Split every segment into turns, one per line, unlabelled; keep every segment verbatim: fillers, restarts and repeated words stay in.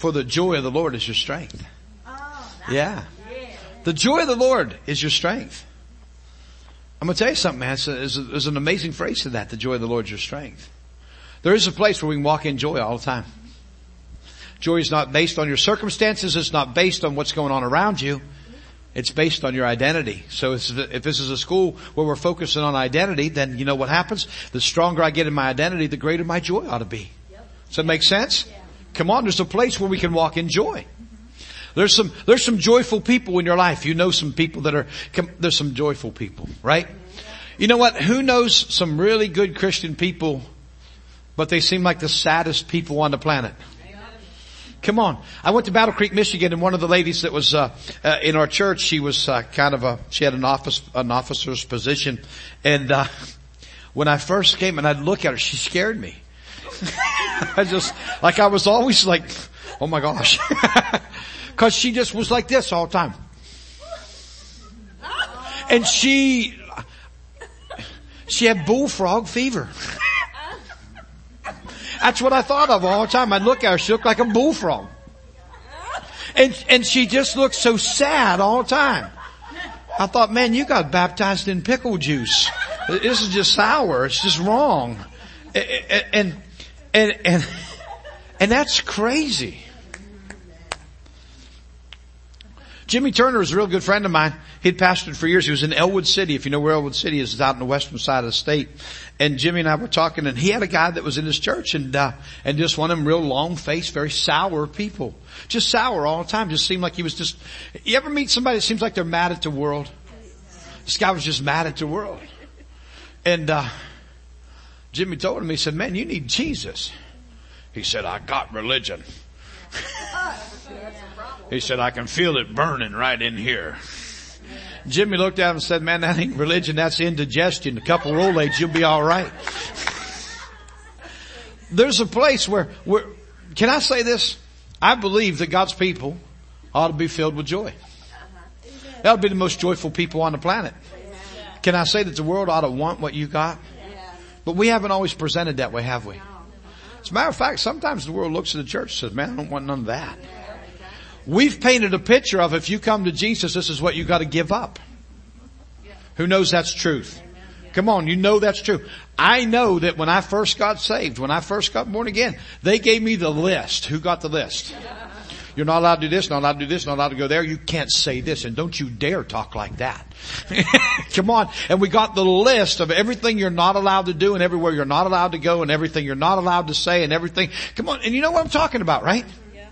For the joy of the Lord is your strength. Yeah. The joy of the Lord is your strength. I'm going to tell you something, man. There's, there's an amazing phrase to that. The joy of the Lord is your strength. There is a place where we can walk in joy all the time. Joy is not based on your circumstances. It's not based on what's going on around you. It's based on your identity. So if this is a school where we're focusing on identity, then you know what happens? The stronger I get in my identity, the greater my joy ought to be. Does that make sense? Come on, there's a place where we can walk in joy. There's some, there's some joyful people in your life. You know some people that are, there's some joyful people, right? You know what? Who knows some really good Christian people, but they seem like the saddest people on the planet? Come on. I went to Battle Creek, Michigan, and one of the ladies that was, uh, uh in our church, she was, uh, kind of a, she had an office, an officer's position. And, uh, when I first came and I'd look at her, she scared me. I just, like I was always like, oh my gosh. Cause she just was like this all the time. And she, she had bullfrog fever. That's what I thought of all the time. I'd look at her, she looked like a bullfrog. And, and she just looked so sad all the time. I thought, man, you got baptized in pickle juice. This is just sour. It's just wrong. And, and, and, and, and that's crazy. Jimmy Turner is a real good friend of mine. He'd pastored for years. He was in Elwood City. If you know where Elwood City is, it's out on the western side of the state. And Jimmy and I were talking, and he had a guy that was in his church, and uh and just one of them real long-faced, very sour people. Just sour all the time. Just seemed like he was just, you ever meet somebody that seems like they're mad at the world? This guy was just mad at the world. And uh Jimmy told him, he said, man, you need Jesus. He said, I got religion. He said, I can feel it burning right in here. Jimmy looked at him and said, man, that ain't religion, that's indigestion. A couple Rolaids, you'll be all right. There's a place where, where, can I say this? I believe that God's people ought to be filled with joy. That would be the most joyful people on the planet. Can I say that the world ought to want what you got? But we haven't always presented that way, have we? As a matter of fact, sometimes the world looks at the church and says, man, I don't want none of that. We've painted a picture of if you come to Jesus, this is what you got to give up. Who knows that's truth? Come on, you know that's true. I know that when I first got saved, when I first got born again, they gave me the list. Who got the list? You're not allowed to do this, not allowed to do this, not allowed to go there. You can't say this, and don't you dare talk like that. Come on. And we got the list of everything you're not allowed to do and everywhere you're not allowed to go and everything you're not allowed to say and everything. Come on. And you know what I'm talking about, right? Yeah.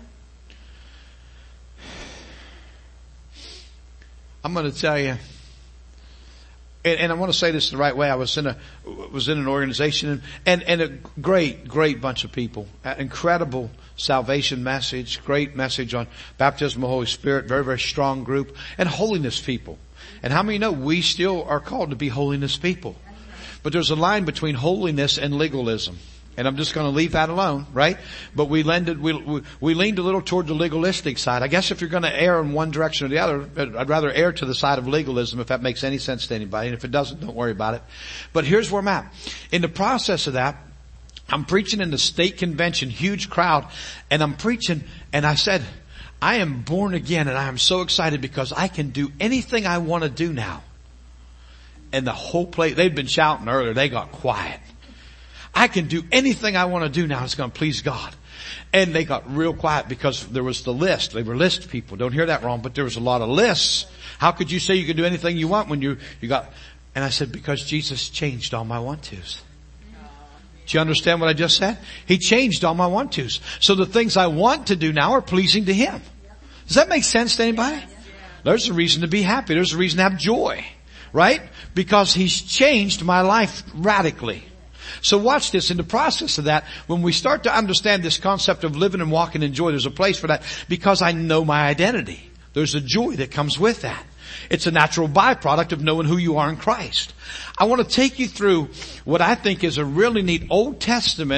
I'm going to tell you, and, and I want to say this the right way. I was in a, was in an organization and, and, and a great, great bunch of people, an incredible salvation message, great message on baptism of the Holy Spirit, very, very strong group, and holiness people. And how many know we still are called to be holiness people? But there's a line between holiness and legalism. And I'm just going to leave that alone, right? But we lended, we, we, we leaned a little toward the legalistic side. I guess if you're going to err in one direction or the other, I'd rather err to the side of legalism if that makes any sense to anybody. And if it doesn't, don't worry about it. But here's where I'm at. In the process of that, I'm preaching in the state convention, huge crowd, and I'm preaching, and I said, I am born again, and I am so excited because I can do anything I want to do now. And the whole place, they'd been shouting earlier, they got quiet. I can do anything I want to do now. It's going to please God. And they got real quiet because there was the list. They were list people. Don't hear that wrong, but there was a lot of lists. How could you say you can do anything you want when you, you got, and I said, because Jesus changed all my want-tos. Do you understand what I just said? He changed all my want-tos. So the things I want to do now are pleasing to Him. Does that make sense to anybody? There's a reason to be happy. There's a reason to have joy. Right? Because He's changed my life radically. So watch this. In the process of that, when we start to understand this concept of living and walking in joy, there's a place for that because I know my identity. There's a joy that comes with that. It's a natural byproduct of knowing who you are in Christ. I want to take you through what I think is a really neat Old Testament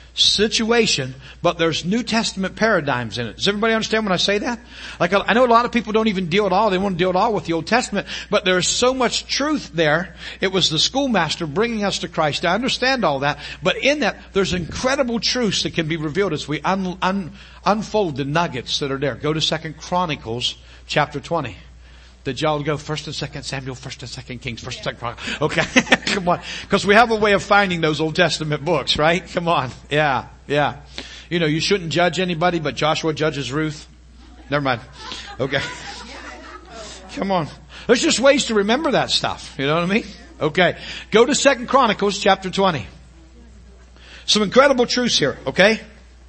situation, but there's New Testament paradigms in it. Does everybody understand when I say that? Like, I know a lot of people don't even deal at all. They want to deal at all with the Old Testament, but there's so much truth there. It was the schoolmaster bringing us to Christ. I understand all that, but in that, there's incredible truths that can be revealed as we un, un, unfold the nuggets that are there. Go to Second Chronicles chapter twenty. Did y'all go First and Second Samuel, First and Second Kings, First and Second Chronicles? Okay, come on, because we have a way of finding those Old Testament books, right? Come on, yeah, yeah. You know, you shouldn't judge anybody, but Joshua judges Ruth. Never mind. Okay, come on. There's just ways to remember that stuff. You know what I mean? Okay, go to Second Chronicles chapter twenty. Some incredible truths here. Okay.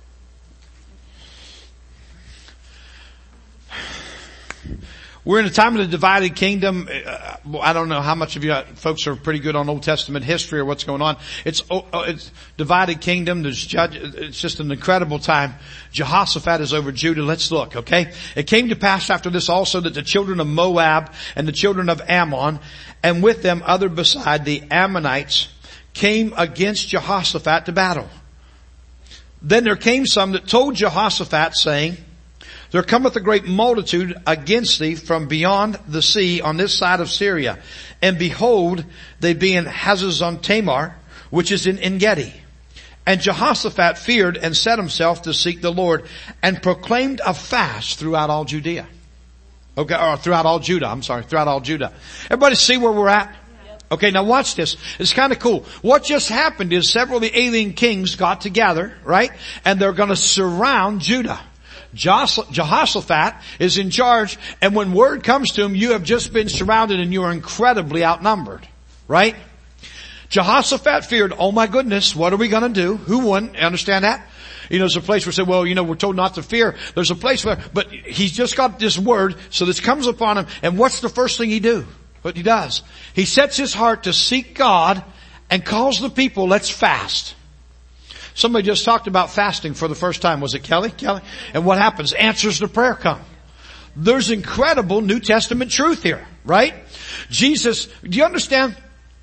We're in a time of the divided kingdom. Uh, I don't know how much of you folks are pretty good on Old Testament history or what's going on. It's, uh, it's divided kingdom. There's judge, it's just an incredible time. Jehoshaphat is over Judah. Let's look, okay? It came to pass after this also that the children of Moab and the children of Ammon, and with them other beside the Ammonites, came against Jehoshaphat to battle. Then there came some that told Jehoshaphat, saying, there cometh a great multitude against thee from beyond the sea on this side of Syria. And behold, they be in Hazazon Tamar, which is in En-gedi. And Jehoshaphat feared and set himself to seek the Lord, and proclaimed a fast throughout all Judea. Okay, or throughout all Judah, I'm sorry, throughout all Judah. Everybody see where we're at? Okay, now watch this. It's kind of cool. What just happened is several of the alien kings got together, right? And they're going to surround Judah. Jehoshaphat is in charge, and when word comes to him, you have just been surrounded and you are incredibly outnumbered, right? Jehoshaphat feared, oh my goodness, what are we going to do? Who wouldn't understand that? You know, there's a place where we say, well, you know, we're told not to fear. There's a place where, but he's just got this word, so this comes upon him, and what's the first thing he do? What he does? He sets his heart to seek God and calls the people, let's fast. Somebody just talked about fasting for the first time. Was it Kelly? Kelly? And what happens? Answers to prayer come. There's incredible New Testament truth here, right? Jesus, do you understand?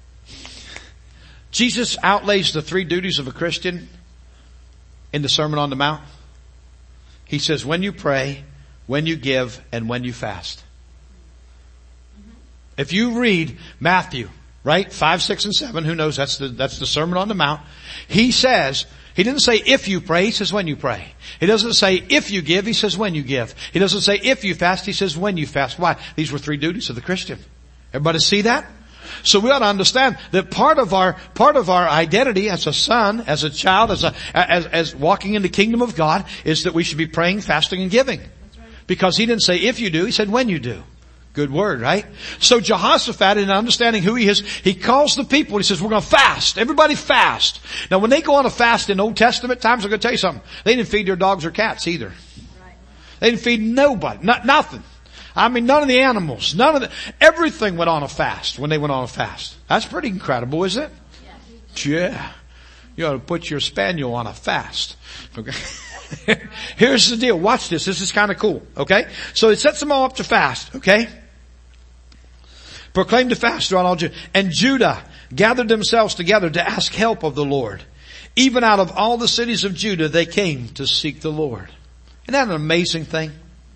Jesus outlays the three duties of a Christian in the Sermon on the Mount. He says, when you pray, when you give, and when you fast. If you read Matthew, right? Five, six, and seven, who knows? That's the, that's the Sermon on the Mount. He says, he didn't say if you pray, he says when you pray. He doesn't say if you give, he says when you give. He doesn't say if you fast, he says when you fast. Why? These were three duties of the Christian. Everybody see that? So we ought to understand that part of our, part of our identity as a son, as a child, as a, as, as walking in the kingdom of God is that we should be praying, fasting, and giving. Because he didn't say if you do, he said when you do. Good word, right? So Jehoshaphat, in understanding who he is, he calls the people. He says, we're going to fast. Everybody fast. Now when they go on a fast in Old Testament times, I'm going to tell you something. They didn't feed their dogs or cats either. They didn't feed nobody. Not, nothing. I mean, none of the animals. None of the, everything went on a fast when they went on a fast. That's pretty incredible, isn't it? Yeah. You ought to put your spaniel on a fast. Okay. Here's the deal. Watch this. This is kind of cool. Okay. So it sets them all up to fast. Okay. Proclaimed to fast throughout all Judah. And Judah gathered themselves together to ask help of the Lord. Even out of all the cities of Judah, they came to seek the Lord. Isn't that an amazing thing?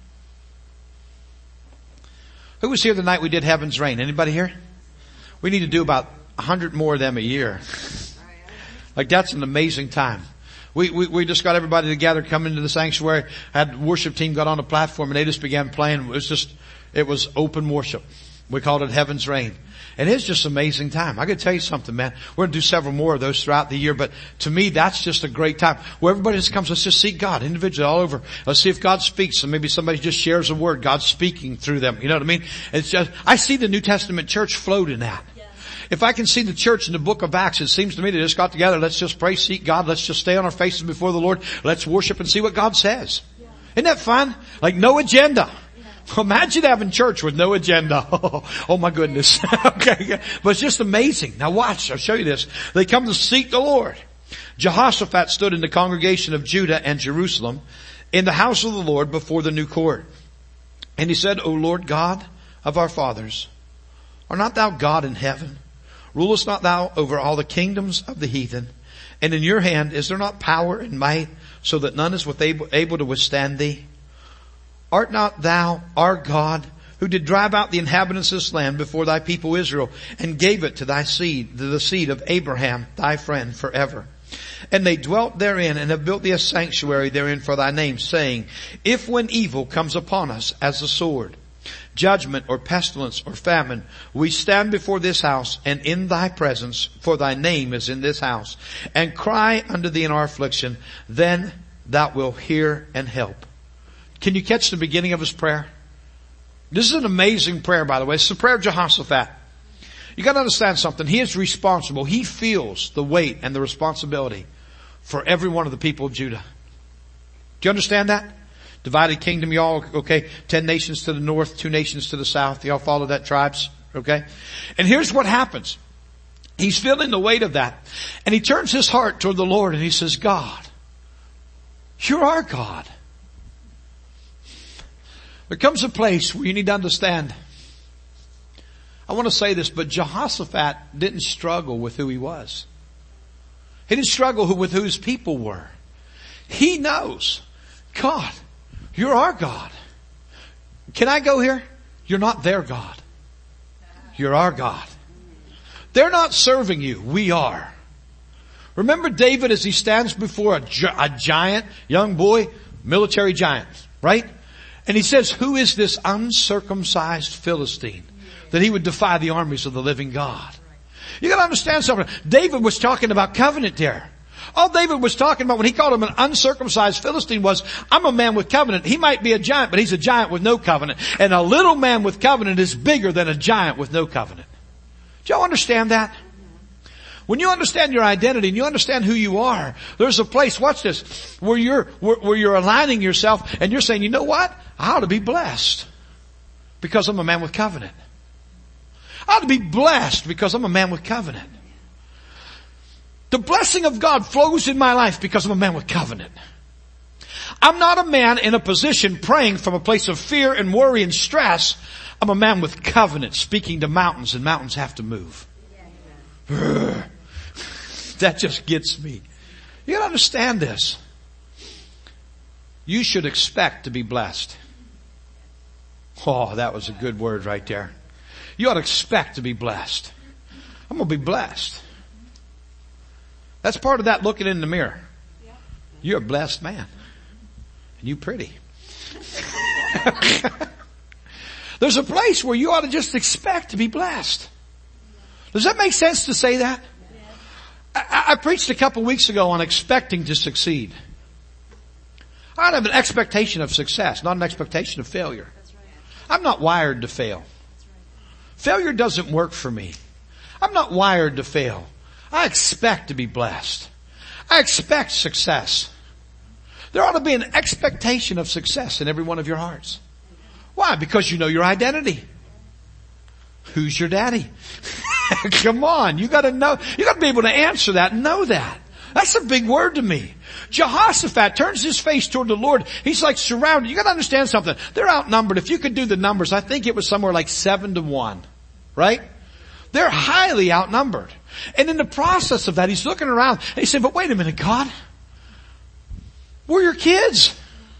Who was here the night we did Heaven's Rain? Anybody here? We need to do about a hundred more of them a year. Like that's an amazing time. We, we, we just got everybody together, come into the sanctuary, had the worship team got on the platform and they just began playing. It was just, it was open worship. We called it Heaven's Rain. And it's just an amazing time. I gotta tell you something, man. We're gonna do several more of those throughout the year, but to me, that's just a great time where everybody just comes, let's just seek God individually all over. Let's see if God speaks, and maybe somebody just shares a word, God's speaking through them. You know what I mean? It's just, I see the New Testament church float in that. If I can see the church in the book of Acts, it seems to me they just got together, let's just pray, seek God, let's just stay on our faces before the Lord, let's worship and see what God says. Yeah. Isn't that fun? Like no agenda. Yeah. Imagine having church with no agenda. Oh, oh my goodness. Okay. But it's just amazing. Now watch, I'll show you this. They come to seek the Lord. Jehoshaphat stood in the congregation of Judah and Jerusalem in the house of the Lord before the new court. And he said, O Lord God of our fathers, art not thou God in heaven? Rulest not thou over all the kingdoms of the heathen? And in your hand is there not power and might, so that none is able, able to withstand thee? Art not thou our God, who did drive out the inhabitants of this land before thy people Israel, and gave it to thy seed, to the seed of Abraham, thy friend, forever? And they dwelt therein, and have built thee a sanctuary therein for thy name, saying, if when evil comes upon us as the sword, judgment or pestilence or famine, we stand before this house and in thy presence, for thy name is in this house, and cry unto thee in our affliction, then thou wilt hear and help. Can you catch the beginning of his prayer? This is an amazing prayer, by the way. It's the prayer of Jehoshaphat. You got to understand something. He is responsible. He feels the weight and the responsibility for every one of the people of Judah. Do you understand that? Divided kingdom, y'all, okay? Ten nations to the north, two nations to the south. Y'all follow that, tribes? Okay? And here's what happens. He's feeling the weight of that. And he turns his heart toward the Lord and he says, God, you're our God. There comes a place where you need to understand. I want to say this, but Jehoshaphat didn't struggle with who he was. He didn't struggle with who his people were. He knows, God, you're our God. Can I go here? You're not their God. You're our God. They're not serving you. We are. Remember David as he stands before a, gi- a giant, young boy, military giant, right? And he says, who is this uncircumcised Philistine that he would defy the armies of the living God? You got to understand something. David was talking about covenant there. All David was talking about when he called him an uncircumcised Philistine was, I'm a man with covenant. He might be a giant, but he's a giant with no covenant. And a little man with covenant is bigger than a giant with no covenant. Do y'all understand that? When you understand your identity and you understand who you are, there's a place, watch this, where you're, where, where you're aligning yourself and you're saying, you know what? I ought to be blessed because I'm a man with covenant. I ought to be blessed because I'm a man with covenant. The blessing of God flows in my life because I'm a man with covenant. I'm not a man in a position praying from a place of fear and worry and stress. I'm a man with covenant speaking to mountains, and mountains have to move. Yeah. That just gets me. You gotta understand this. You should expect to be blessed. Oh, that was a good word right there. You ought to expect to be blessed. I'm going to be blessed. That's part of that looking in the mirror. You're a blessed man. And you pretty. There's a place where you ought to just expect to be blessed. Does that make sense to say that? I, I preached a couple weeks ago on expecting to succeed. I have an expectation of success, not an expectation of failure. I'm not wired to fail. Failure doesn't work for me. I'm not wired to fail. I expect to be blessed. I expect success. There ought to be an expectation of success in every one of your hearts. Why? Because you know your identity. Who's your daddy? Come on, you gotta know, you gotta be able to answer that and know that. That's a big word to me. Jehoshaphat turns his face toward the Lord. He's like surrounded. You gotta understand something. They're outnumbered. If you could do the numbers, I think it was somewhere like seven to one. Right? They're highly outnumbered. And in the process of that, he's looking around and he said, but wait a minute, God. We're your kids.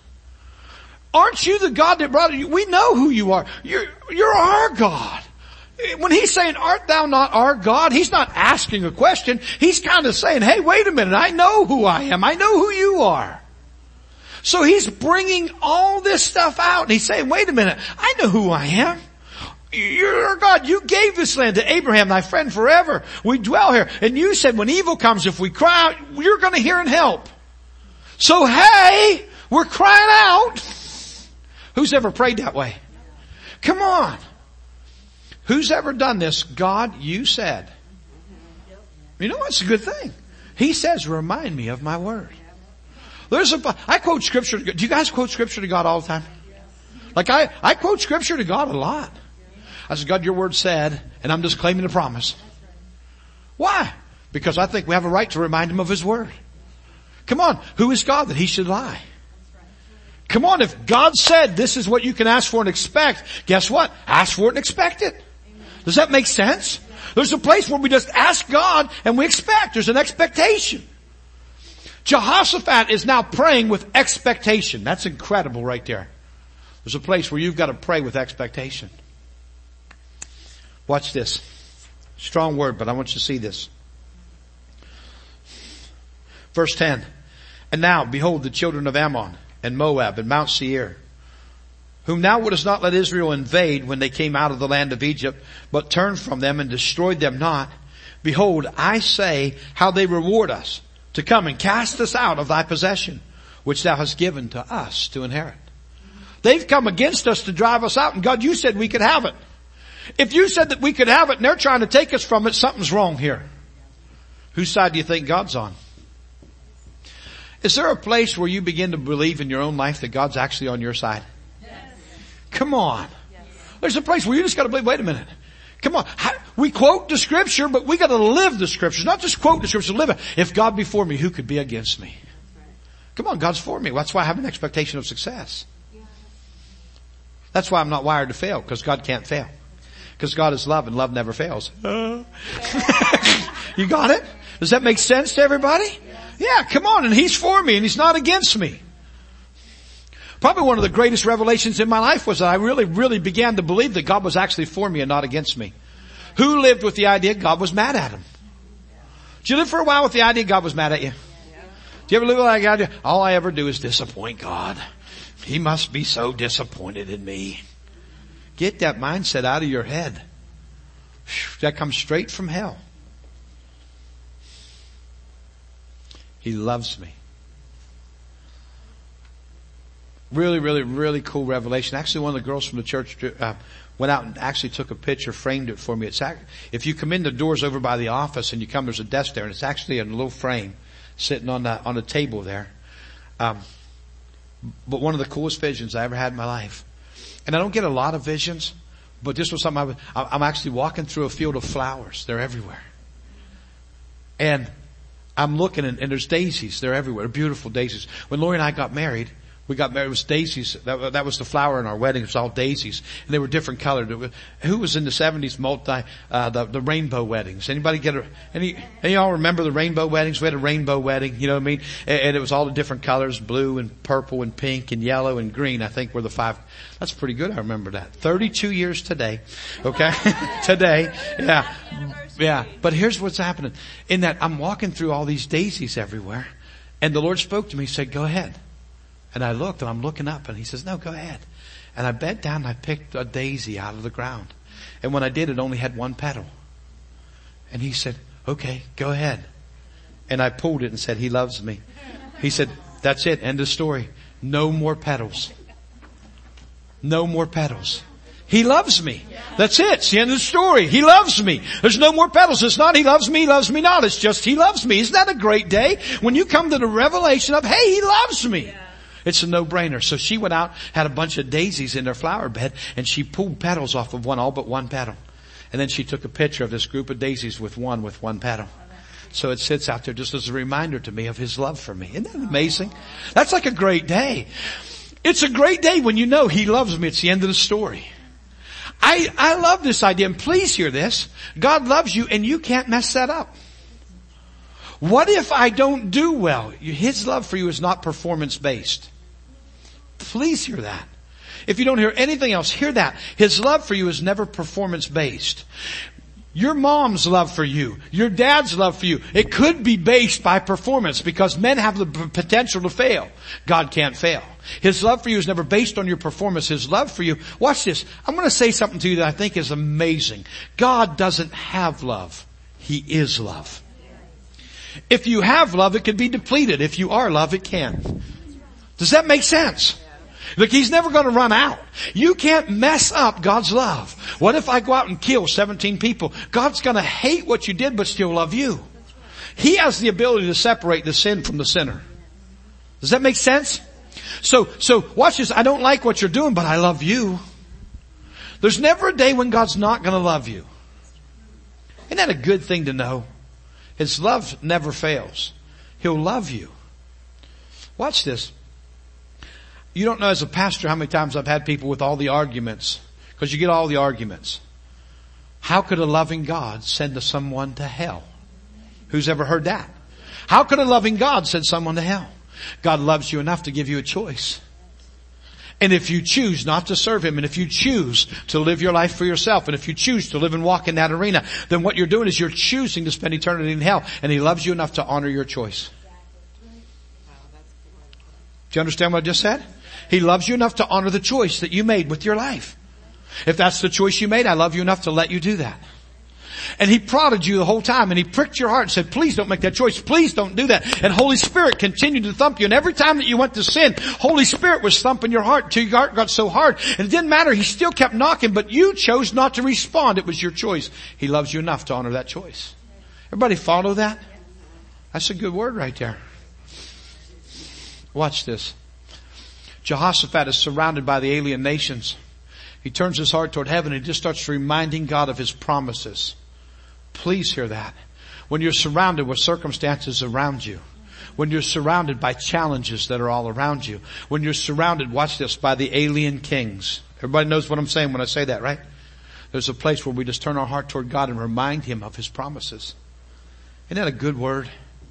Aren't you the God that brought you? We know who you are. You're, you're our God. When he's saying, art thou not our God? He's not asking a question. He's kind of saying, hey, wait a minute. I know who I am. I know who you are. So he's bringing all this stuff out and he's saying, wait a minute. I know who I am. You're our God. You gave this land to Abraham, thy friend, forever. We dwell here. And you said when evil comes, if we cry out, you're going to hear and help. So hey, we're crying out. Who's ever prayed that way? Come on. Who's ever done this? God, you said. You know what's a good thing? He says, remind me of my word. There's a, I quote scripture to God. Do you guys quote scripture to God all the time? Like I, I quote scripture to God a lot. I said, God, your word said, and I'm just claiming the promise. Why? Because I think we have a right to remind him of his word. Come on. Who is God that he should lie? Come on. If God said this is what you can ask for and expect, guess what? Ask for it and expect it. Does that make sense? There's a place where we just ask God and we expect. There's an expectation. Jehoshaphat is now praying with expectation. That's incredible right there. There's a place where you've got to pray with expectation. Watch this. Strong word, but I want you to see this. Verse ten. And now, behold, the children of Ammon and Moab and Mount Seir, whom thou wouldest not let Israel invade when they came out of the land of Egypt, but turned from them and destroyed them not. Behold, I say how they reward us to come and cast us out of thy possession, which thou hast given to us to inherit. They've come against us to drive us out, and God, you said we could have it. If you said that we could have it and they're trying to take us from it, something's wrong here. Whose side do you think God's on? Is there a place where you begin to believe in your own life that God's actually on your side? Yes. Come on. Yes. There's a place where you just got to believe, wait a minute. Come on. We quote the scripture, but we got to live the scriptures. Not just quote the scripture, live it. If God be for me, who could be against me? Come on, God's for me. That's why I have an expectation of success. That's why I'm not wired to fail, because God can't fail. Because God is love and love never fails. Uh. You got it? Does that make sense to everybody? Yeah, come on. And He's for me and He's not against me. Probably one of the greatest revelations in my life was that I really, really began to believe that God was actually for me and not against me. Who lived with the idea God was mad at him? Did you live for a while with the idea God was mad at you? Do you ever live with that idea? All I ever do is disappoint God. He must be so disappointed in me. Get that mindset out of your head. That comes straight from hell. He loves me. Really, really, really cool revelation. Actually, one of the girls from the church uh, went out and actually took a picture, framed it for me. It's act- if you come in the doors over by the office and you come, there's a desk there, and it's actually in a little frame sitting on the on a table there. Um, but one of the coolest visions I ever had in my life. And I don't get a lot of visions, but this was something I was, I'm actually walking through a field of flowers. They're everywhere. And I'm looking and, and there's daisies. They're everywhere. Beautiful daisies. When Lori and I got married, we got married, it was daisies. That, that was the flower in our wedding. It was all daisies. And they were different colored. Who was in the seventies multi, uh, the, the rainbow weddings? Anybody get a, any, any of y'all remember the rainbow weddings? We had a rainbow wedding, you know what I mean? And, and it was all the different colors, blue and purple and pink and yellow and green, I think were the five. That's pretty good. I remember that. thirty-two years today. Okay. Today. Yeah. Yeah. But here's what's happening. In that I'm walking through all these daisies everywhere. And the Lord spoke to me. He said, go ahead. And I looked and I'm looking up and He says, no, go ahead. And I bent down and I picked a daisy out of the ground. And when I did, it only had one petal. And He said, okay, go ahead. And I pulled it and said, He loves me. He said, that's it. End of story. No more petals. No more petals. He loves me. That's it. It's the end of the story. He loves me. There's no more petals. It's not He loves me, He loves me not. It's just He loves me. Isn't that a great day? When you come to the revelation of, hey, He loves me. It's a no-brainer. So she went out, had a bunch of daisies in her flower bed, and she pulled petals off of one, all but one petal. And then she took a picture of this group of daisies with one, with one petal. So it sits out there just as a reminder to me of His love for me. Isn't that amazing? That's like a great day. It's a great day when you know He loves me. It's the end of the story. I, I love this idea, and please hear this. God loves you, and you can't mess that up. What if I don't do well? His love for you is not performance-based. Please hear that. If you don't hear anything else, hear that. His love for you is never performance-based. Your mom's love for you, your dad's love for you, it could be based by performance because men have the potential to fail. God can't fail. His love for you is never based on your performance. His love for you, watch this. I'm going to say something to you that I think is amazing. God doesn't have love. He is love. If you have love, it can be depleted. If you are love, it can. Does that make sense? Look, He's never going to run out. You can't mess up God's love. What if I go out and kill seventeen people? God's going to hate what you did but still love you. He has the ability to separate the sin from the sinner. Does that make sense? So, so watch this. I don't like what you're doing, but I love you. There's never a day when God's not going to love you. Isn't that a good thing to know? His love never fails. He'll love you. Watch this. You don't know as a pastor how many times I've had people with all the arguments. Because you get all the arguments. How could a loving God send someone to hell? Who's ever heard that? How could a loving God send someone to hell? God loves you enough to give you a choice. And if you choose not to serve Him, and if you choose to live your life for yourself, and if you choose to live and walk in that arena, then what you're doing is you're choosing to spend eternity in hell. And He loves you enough to honor your choice. Do you understand what I just said? He loves you enough to honor the choice that you made with your life. If that's the choice you made, I love you enough to let you do that. And He prodded you the whole time, and He pricked your heart and said, please don't make that choice. Please don't do that. And Holy Spirit continued to thump you. And every time that you went to sin, Holy Spirit was thumping your heart until your heart got so hard. And it didn't matter. He still kept knocking, but you chose not to respond. It was your choice. He loves you enough to honor that choice. Everybody follow that? That's a good word right there. Watch this. Jehoshaphat is surrounded by the alien nations. He turns his heart toward heaven and he just starts reminding God of His promises. Please hear that. When you're surrounded with circumstances around you, when you're surrounded by challenges that are all around you, when you're surrounded, watch this, by the alien kings. Everybody knows what I'm saying when I say that, right? There's a place where we just turn our heart toward God and remind Him of His promises. Isn't that a good word?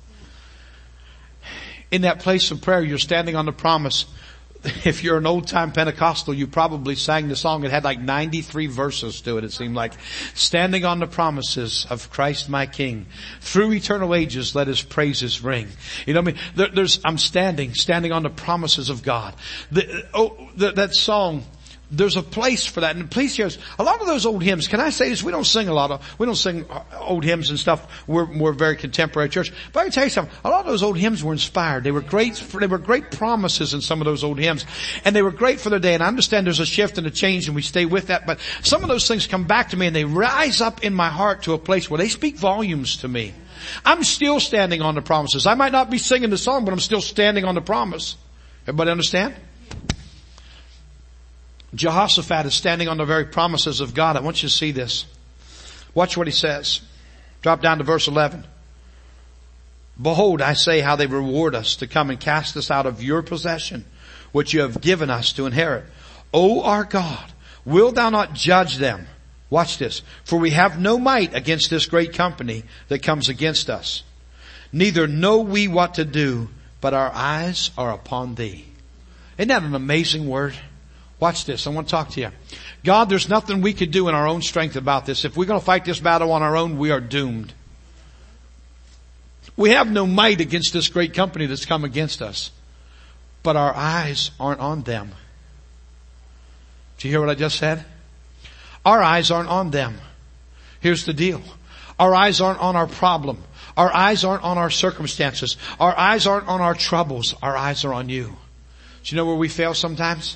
In that place of prayer, you're standing on the promise. If you're an old-time Pentecostal, you probably sang the song. It had like ninety-three verses to it, it seemed like. Standing on the promises of Christ my King. Through eternal ages, let His praises ring. You know what I mean? There, there's, I'm standing, standing on the promises of God. The, oh, the, that song, there's a place for that. And please hear us. A lot of those old hymns, can I say this? We don't sing a lot of, we don't sing old hymns and stuff. We're, we're very contemporary church. But I can tell you something. A lot of those old hymns were inspired. They were great, they were great promises in some of those old hymns. And they were great for their day. And I understand there's a shift and a change and we stay with that. But some of those things come back to me and they rise up in my heart to a place where they speak volumes to me. I'm still standing on the promises. I might not be singing the song, but I'm still standing on the promise. Everybody understand? Jehoshaphat is standing on the very promises of God. I want you to see this. Watch what he says. Drop down to verse eleven. Behold, I say how they reward us to come and cast us out of your possession, which you have given us to inherit. O our God, wilt thou not judge them? Watch this. For we have no might against this great company that comes against us. Neither know we what to do, but our eyes are upon thee. Isn't that an amazing word? Watch this. I want to talk to you. God, there's nothing we could do in our own strength about this. If we're going to fight this battle on our own, we are doomed. We have no might against this great company that's come against us. But our eyes aren't on them. Did you hear what I just said? Our eyes aren't on them. Here's the deal. Our eyes aren't on our problem. Our eyes aren't on our circumstances. Our eyes aren't on our troubles. Our eyes are on you. Do you know where we fail sometimes?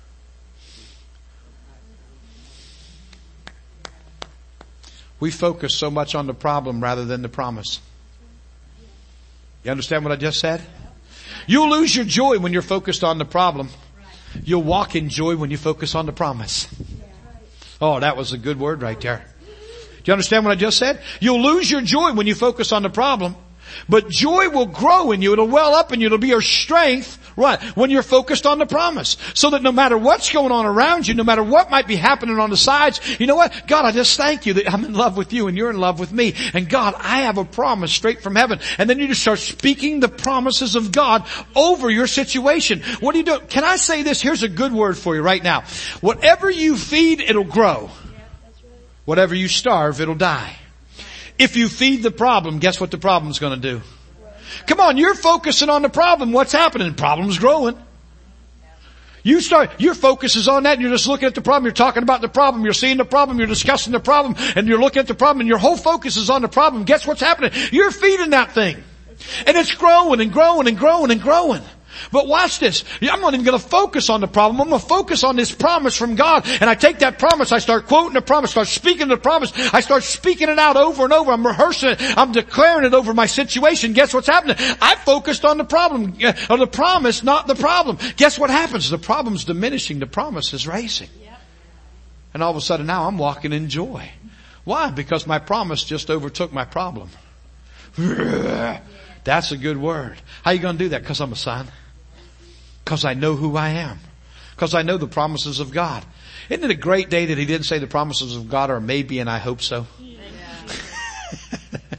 We focus so much on the problem rather than the promise. You understand what I just said? You'll lose your joy when you're focused on the problem. You'll walk in joy when you focus on the promise. Oh, that was a good word right there. Do you understand what I just said? You'll lose your joy when you focus on the problem. But joy will grow in you. It'll well up in you. It'll be your strength, right, when you're focused on the promise. So that no matter what's going on around you, no matter what might be happening on the sides, you know what? God, I just thank you that I'm in love with you and you're in love with me. And God, I have a promise straight from heaven. And then you just start speaking the promises of God over your situation. What do you do? Can I say this? Here's a good word for you right now. Whatever you feed, it'll grow. Whatever you starve, it'll die. If you feed the problem, guess what the problem's going to do? Come on, you're focusing on the problem. What's happening? The problem's growing. You start, your focus is on that and you're just looking at the problem. You're talking about the problem. You're seeing the problem. You're discussing the problem and you're looking at the problem and your whole focus is on the problem. Guess what's happening? You're feeding that thing. And it's growing and growing and growing and growing. But watch this. I'm not even going to focus on the problem. I'm going to focus on this promise from God. And I take that promise. I start quoting the promise. Start speaking the promise. I start speaking it out over and over. I'm rehearsing it. I'm declaring it over my situation. Guess what's happening? I focused on the problem, or the promise, not the problem. Guess what happens? The problem's diminishing. The promise is raising. And all of a sudden now I'm walking in joy. Why? Because my promise just overtook my problem. That's a good word. How are you going to do that? Because I'm a son. Because I know who I am. Because I know the promises of God. Isn't it a great day that he didn't say the promises of God are maybe and I hope so? Yeah.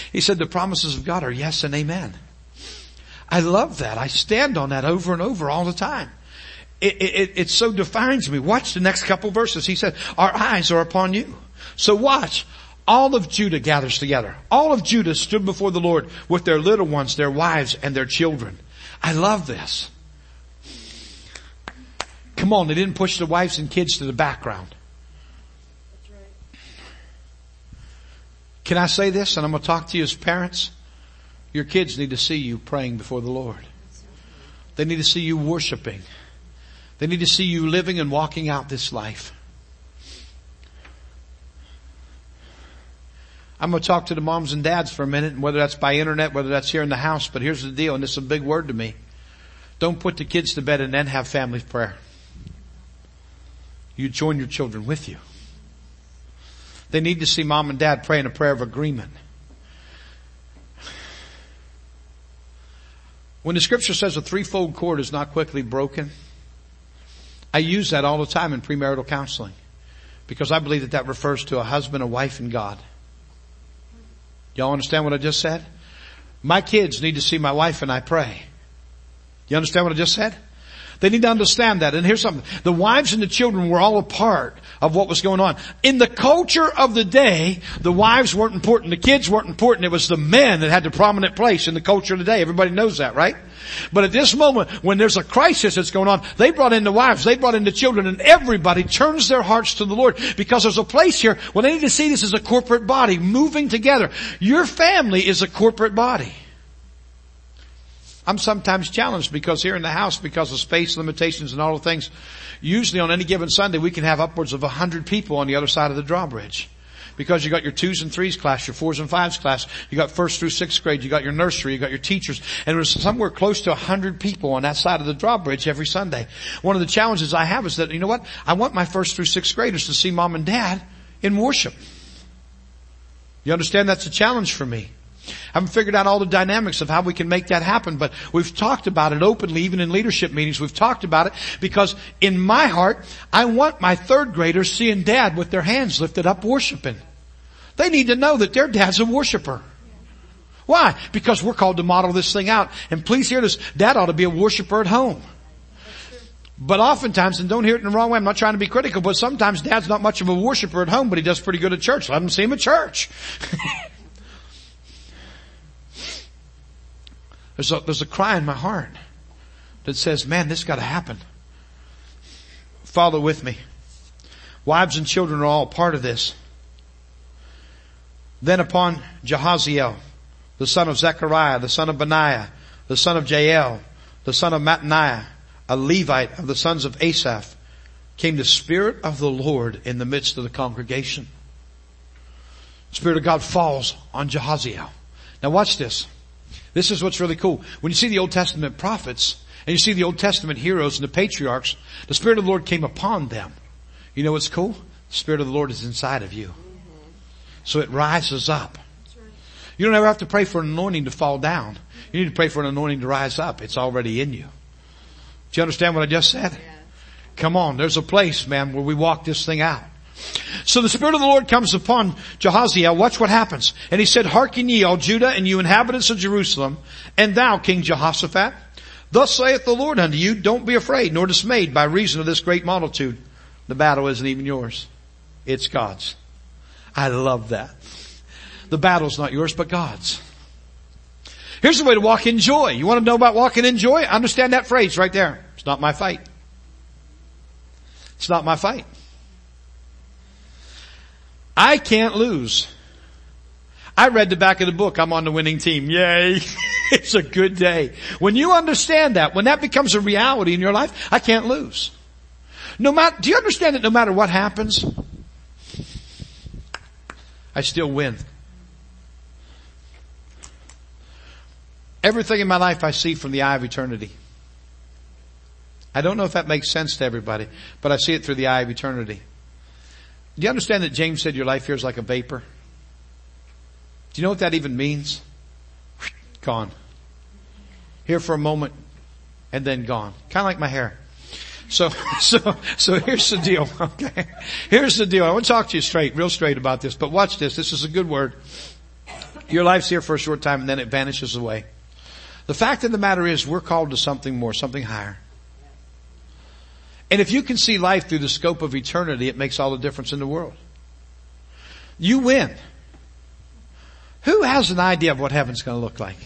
He said the promises of God are yes and amen. I love that. I stand on that over and over all the time. It, it, it so defines me. Watch the next couple verses. He said, our eyes are upon you. So watch. All of Judah gathers together. All of Judah stood before the Lord with their little ones, their wives, and their children. I love this. Come on, they didn't push the wives and kids to the background. That's right. Can I say this? And I'm going to talk to you as parents. Your kids need to see you praying before the Lord. They need to see you worshiping. They need to see you living and walking out this life. I'm going to talk to the moms and dads for a minute, and whether that's by internet, whether that's here in the house, but here's the deal, and this is a big word to me. Don't put the kids to bed and then have family prayer. You join your children with you. They need to see mom and dad praying a prayer of agreement. When the scripture says a threefold cord is not quickly broken, I use that all the time in premarital counseling because I believe that that refers to a husband, a wife, and God. Y'all understand what I just said? My kids need to see my wife and I pray. You understand what I just said? They need to understand that. And here's something. The wives and the children were all a part of what was going on. In the culture of the day, the wives weren't important. The kids weren't important. It was the men that had the prominent place in the culture of the day. Everybody knows that, right? But at this moment, when there's a crisis that's going on, they brought in the wives, they brought in the children, and everybody turns their hearts to the Lord because there's a place here where they need to see this as a corporate body moving together. Your family is a corporate body. I'm sometimes challenged because here in the house, because of space limitations and all the things, usually on any given Sunday we can have upwards of a hundred people on the other side of the drawbridge. Because you got your twos and threes class, your fours and fives class, you got first through sixth grade, you got your nursery, you got your teachers, and there's somewhere close to a hundred people on that side of the drawbridge every Sunday. One of the challenges I have is that, you know what? I want my first through sixth graders to see mom and dad in worship. You understand that's a challenge for me. I haven't figured out all the dynamics of how we can make that happen, but we've talked about it openly, even in leadership meetings. We've talked about it because in my heart, I want my third graders seeing dad with their hands lifted up worshiping. They need to know that their dad's a worshiper. Why? Because we're called to model this thing out. And please hear this, dad ought to be a worshiper at home. But oftentimes, and don't hear it in the wrong way, I'm not trying to be critical, but sometimes dad's not much of a worshiper at home, but he does pretty good at church. Let him see him at church. There's a, there's a cry in my heart that says, man, this got to happen. Follow with me. Wives and children are all part of this. Then upon Jahaziel, the son of Zechariah, the son of Benaiah, the son of Jael, the son of Mattaniah, a Levite of the sons of Asaph, came the Spirit of the Lord in the midst of the congregation. The Spirit of God falls on Jahaziel. Now watch this. This is what's really cool. When you see the Old Testament prophets and you see the Old Testament heroes and the patriarchs, the Spirit of the Lord came upon them. You know what's cool? The Spirit of the Lord is inside of you. So it rises up. You don't ever have to pray for an anointing to fall down. You need to pray for an anointing to rise up. It's already in you. Do you understand what I just said? Come on, there's a place, man, where we walk this thing out. So the Spirit of the Lord comes upon Jahaziel. Watch what happens. And he said, hearken ye, all Judah, and you inhabitants of Jerusalem, and thou, King Jehoshaphat. Thus saith the Lord unto you, don't be afraid, nor dismayed by reason of this great multitude. The battle isn't even yours. It's God's. I love that. The battle's not yours, but God's. Here's the way to walk in joy. You want to know about walking in joy? Understand that phrase right there. It's not my fight. It's not my fight. I can't lose. I read the back of the book. I'm on the winning team. Yay. It's a good day. When you understand that, when that becomes a reality in your life, I can't lose. No matter, do you understand that no matter what happens, I still win? Everything in my life I see from the eye of eternity. I don't know if that makes sense to everybody, but I see it through the eye of eternity. Do you understand that James said your life here is like a vapor? Do you know what that even means? Gone. Here for a moment and then gone. Kind of like my hair. So, so, so here's the deal. Okay. Here's the deal. I want to talk to you straight, real straight about this, but watch this. This is a good word. Your life's here for a short time and then it vanishes away. The fact of the matter is we're called to something more, something higher. And if you can see life through the scope of eternity, it makes all the difference in the world. You win. Who has an idea of what heaven's going to look like?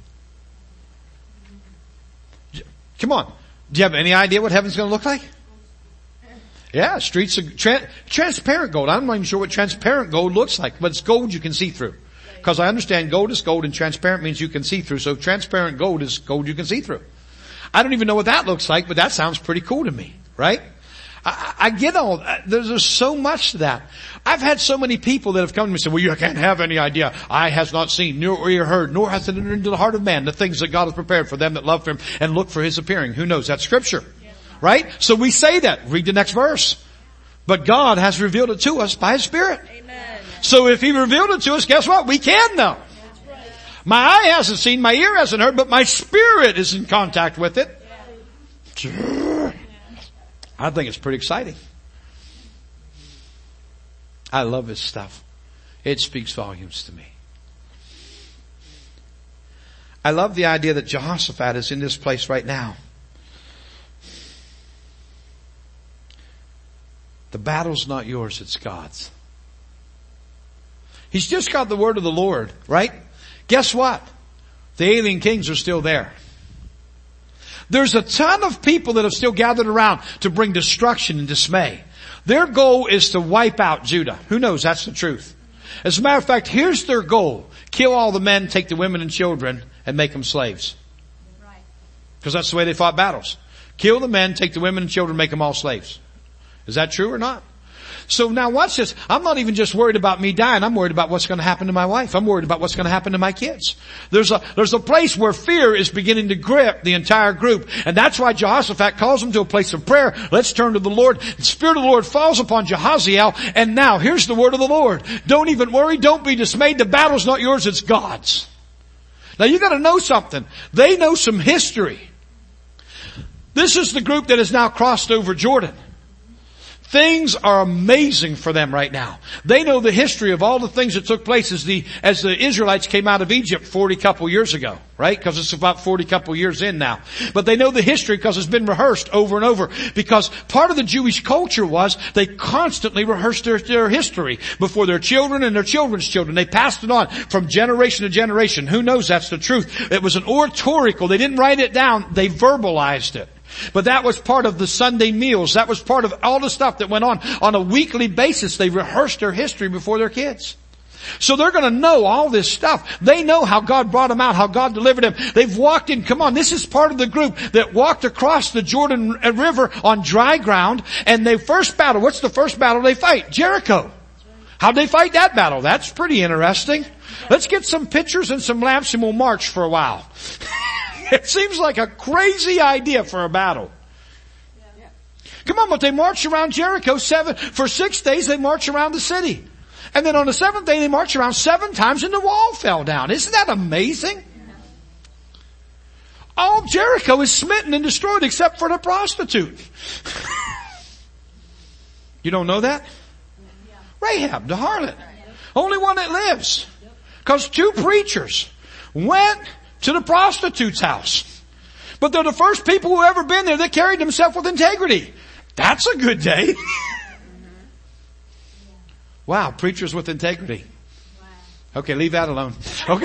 Come on. Do you have any idea what heaven's going to look like? Yeah, streets of tra- transparent gold. I'm not even sure what transparent gold looks like, but it's gold you can see through. Because I understand gold is gold and transparent means you can see through. So transparent gold is gold you can see through. I don't even know what that looks like, but that sounds pretty cool to me, right? I, I get all that. There's, there's so much to that. I've had so many people that have come to me and said, well, you can't have any idea. Eye has not seen, nor ear heard, nor hath it entered into the heart of man the things that God has prepared for them that love him and look for his appearing. Who knows? That's scripture. Right? So we say that. Read the next verse. But God has revealed it to us by his Spirit. Amen. So if he revealed it to us, guess what? We can know. Right. My eye hasn't seen, my ear hasn't heard, but my spirit is in contact with it. Yeah. I think it's pretty exciting. I love this stuff. It speaks volumes to me. I love the idea that Jehoshaphat is in this place right now. The battle's not yours, it's God's. He's just got the word of the Lord, right? Guess what? The alien kings are still there. There's a ton of people that have still gathered around to bring destruction and dismay. Their goal is to wipe out Judah. Who knows? That's the truth. As a matter of fact, here's their goal. Kill all the men, take the women and children, and make them slaves. Because that's the way they fought battles. Kill the men, take the women and children, make them all slaves. Is that true or not? So now watch this. I'm not even just worried about me dying. I'm worried about what's going to happen to my wife. I'm worried about what's going to happen to my kids. There's a, there's a place where fear is beginning to grip the entire group. And that's why Jehoshaphat calls them to a place of prayer. Let's turn to the Lord. The Spirit of the Lord falls upon Jehaziel. And now here's the word of the Lord. Don't even worry. Don't be dismayed. The battle's not yours. It's God's. Now you got to know something. They know some history. This is the group that has now crossed over Jordan. Things are amazing for them right now. They know the history of all the things that took place as the, as the Israelites came out of Egypt forty couple years ago, right? Because it's about forty couple years in now. But they know the history because it's been rehearsed over and over. Because part of the Jewish culture was they constantly rehearsed their, their history before their children and their children's children. They passed it on from generation to generation. Who knows? That's the truth. It was an oratorical. They didn't write it down. They verbalized it. But that was part of the Sunday meals. That was part of all the stuff that went on. On a weekly basis, they rehearsed their history before their kids. So they're going to know all this stuff. They know how God brought them out, how God delivered them. They've walked in. Come on, this is part of the group that walked across the Jordan River on dry ground. And they first battle. What's the first battle they fight? Jericho. How'd they fight that battle? That's pretty interesting. Let's get some pictures and some lamps and we'll march for a while. It seems like a crazy idea for a battle. Yeah. Come on, but they march around Jericho seven, for six days they march around the city. And then on the seventh day they march around seven times and the wall fell down. Isn't that amazing? Yeah. All Jericho is smitten and destroyed except for the prostitute. You don't know that? Yeah. Rahab, the harlot. Only one that lives. Because two preachers went to the prostitute's house. But they're the first people who ever been there that carried themselves with integrity. That's a good day. Wow, preachers with integrity. Okay, leave that alone. Okay.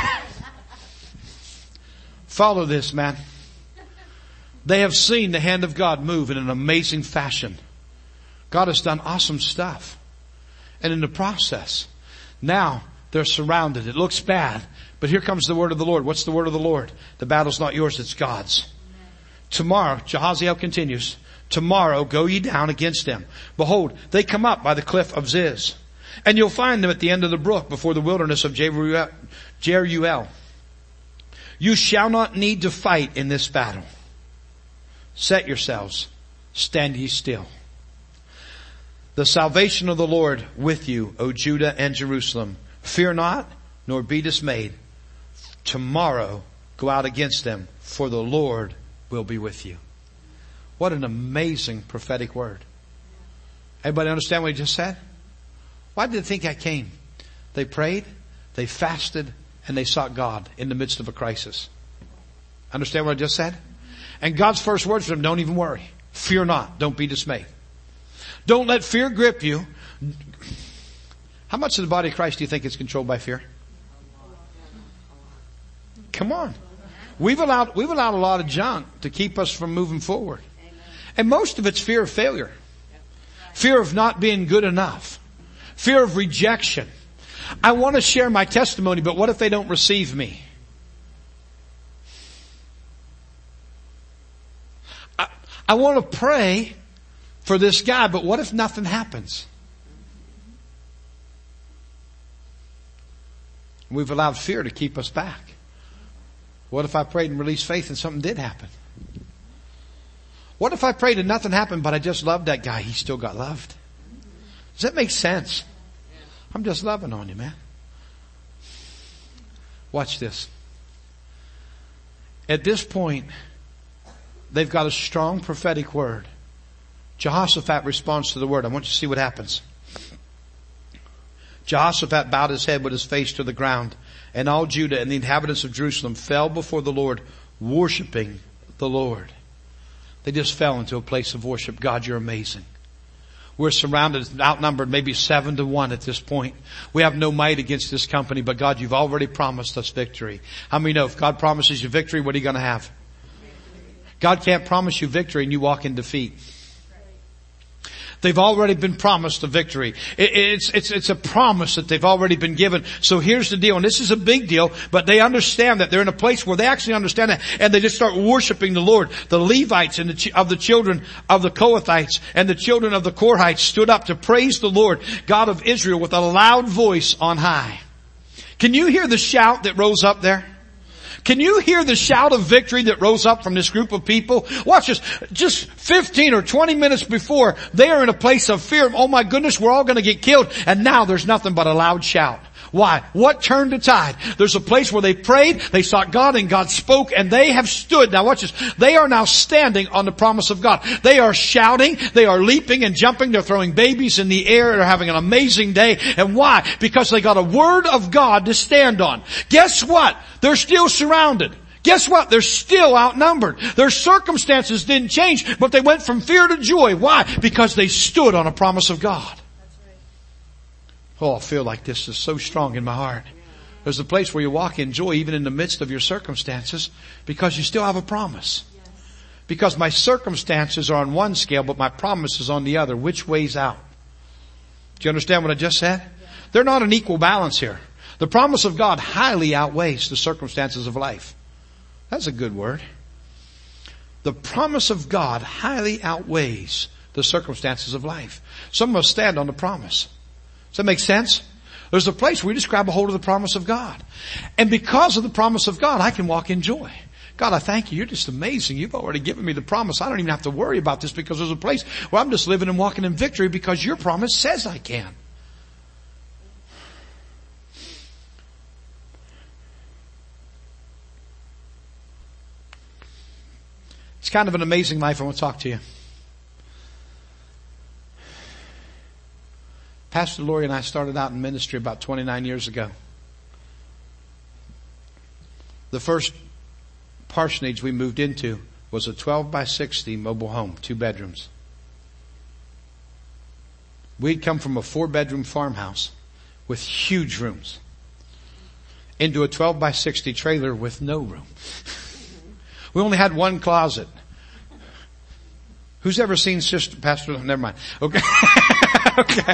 Follow this, man. They have seen the hand of God move in an amazing fashion. God has done awesome stuff. And in the process, now they're surrounded. It looks bad. But here comes the word of the Lord. What's the word of the Lord? The battle's not yours, it's God's. Amen. Tomorrow, Jehaziel continues, tomorrow go ye down against them. Behold, they come up by the cliff of Ziz. And you'll find them at the end of the brook before the wilderness of Jeruel. You shall not need to fight in this battle. Set yourselves, stand ye still. The salvation of the Lord with you, O Judah and Jerusalem. Fear not, nor be dismayed. Tomorrow go out against them, for the Lord will be with you. What an amazing prophetic word. Everybody understand what he just said? Why did they think I came? They prayed. They fasted and they sought God in the midst of a crisis. Understand what I just said? And God's first words to them, don't even worry. Fear not. Don't be dismayed. Don't let fear grip you. How much of the body of Christ do you think is controlled by fear? Come on. We've allowed, we've allowed a lot of junk to keep us from moving forward. And most of it's fear of failure. Fear of not being good enough. Fear of rejection. I want to share my testimony, but what if they don't receive me? I, I want to pray for this guy, but what if nothing happens? We've allowed fear to keep us back. What if I prayed and released faith and something did happen? What if I prayed and nothing happened, but I just loved that guy? He still got loved. Does that make sense? I'm just loving on you, man. Watch this. At this point, they've got a strong prophetic word. Jehoshaphat responds to the word. I want you to see what happens. Jehoshaphat bowed his head with his face to the ground, and all Judah and the inhabitants of Jerusalem fell before the Lord, worshiping the Lord. They just fell into a place of worship. God, you're amazing. We're surrounded, outnumbered, maybe seven to one at this point. We have no might against this company, but God, you've already promised us victory. How many know if God promises you victory, what are you going to have? God can't promise you victory and you walk in defeat. They've already been promised a victory. It, it's, it's, it's a promise that they've already been given. So here's the deal, and this is a big deal, but they understand that they're in a place where they actually understand that, and they just start worshiping the Lord. The Levites and the, of the children of the Kohathites and the children of the Korhites stood up to praise the Lord, God of Israel, with a loud voice on high. Can you hear the shout that rose up there? Can you hear the shout of victory that rose up from this group of people? Watch this. Just fifteen or twenty minutes before, they are in a place of fear. Oh my goodness, we're all going to get killed. And now there's nothing but a loud shout. Why? What turned the tide? There's a place where they prayed, they sought God, and God spoke, and they have stood. Now watch this. They are now standing on the promise of God. They are shouting, they are leaping and jumping, they're throwing babies in the air, they're having an amazing day. And why? Because they got a word of God to stand on. Guess what? They're still surrounded. Guess what? They're still outnumbered. Their circumstances didn't change, but they went from fear to joy. Why? Because they stood on a promise of God. Oh, I feel like this is so strong in my heart. There's a place where you walk in joy even in the midst of your circumstances because you still have a promise. Because my circumstances are on one scale, but my promise is on the other. Which way's out? Do you understand what I just said? They're not an equal balance here. The promise of God highly outweighs the circumstances of life. That's a good word. The promise of God highly outweighs the circumstances of life. Some of us stand on the promise. Does that make sense? There's a place where you just grab a hold of the promise of God. And because of the promise of God, I can walk in joy. God, I thank you. You're just amazing. You've already given me the promise. I don't even have to worry about this because there's a place where I'm just living and walking in victory because your promise says I can. It's kind of an amazing life. I want to talk to you. Pastor Lori and I started out in ministry about twenty-nine years ago. The first parsonage we moved into was a twelve by sixty mobile home, two bedrooms. We'd come from a four bedroom farmhouse with huge rooms into a twelve by sixty trailer with no room. We only had one closet. Who's ever seen Sister Pastor? Never mind. Okay. Okay.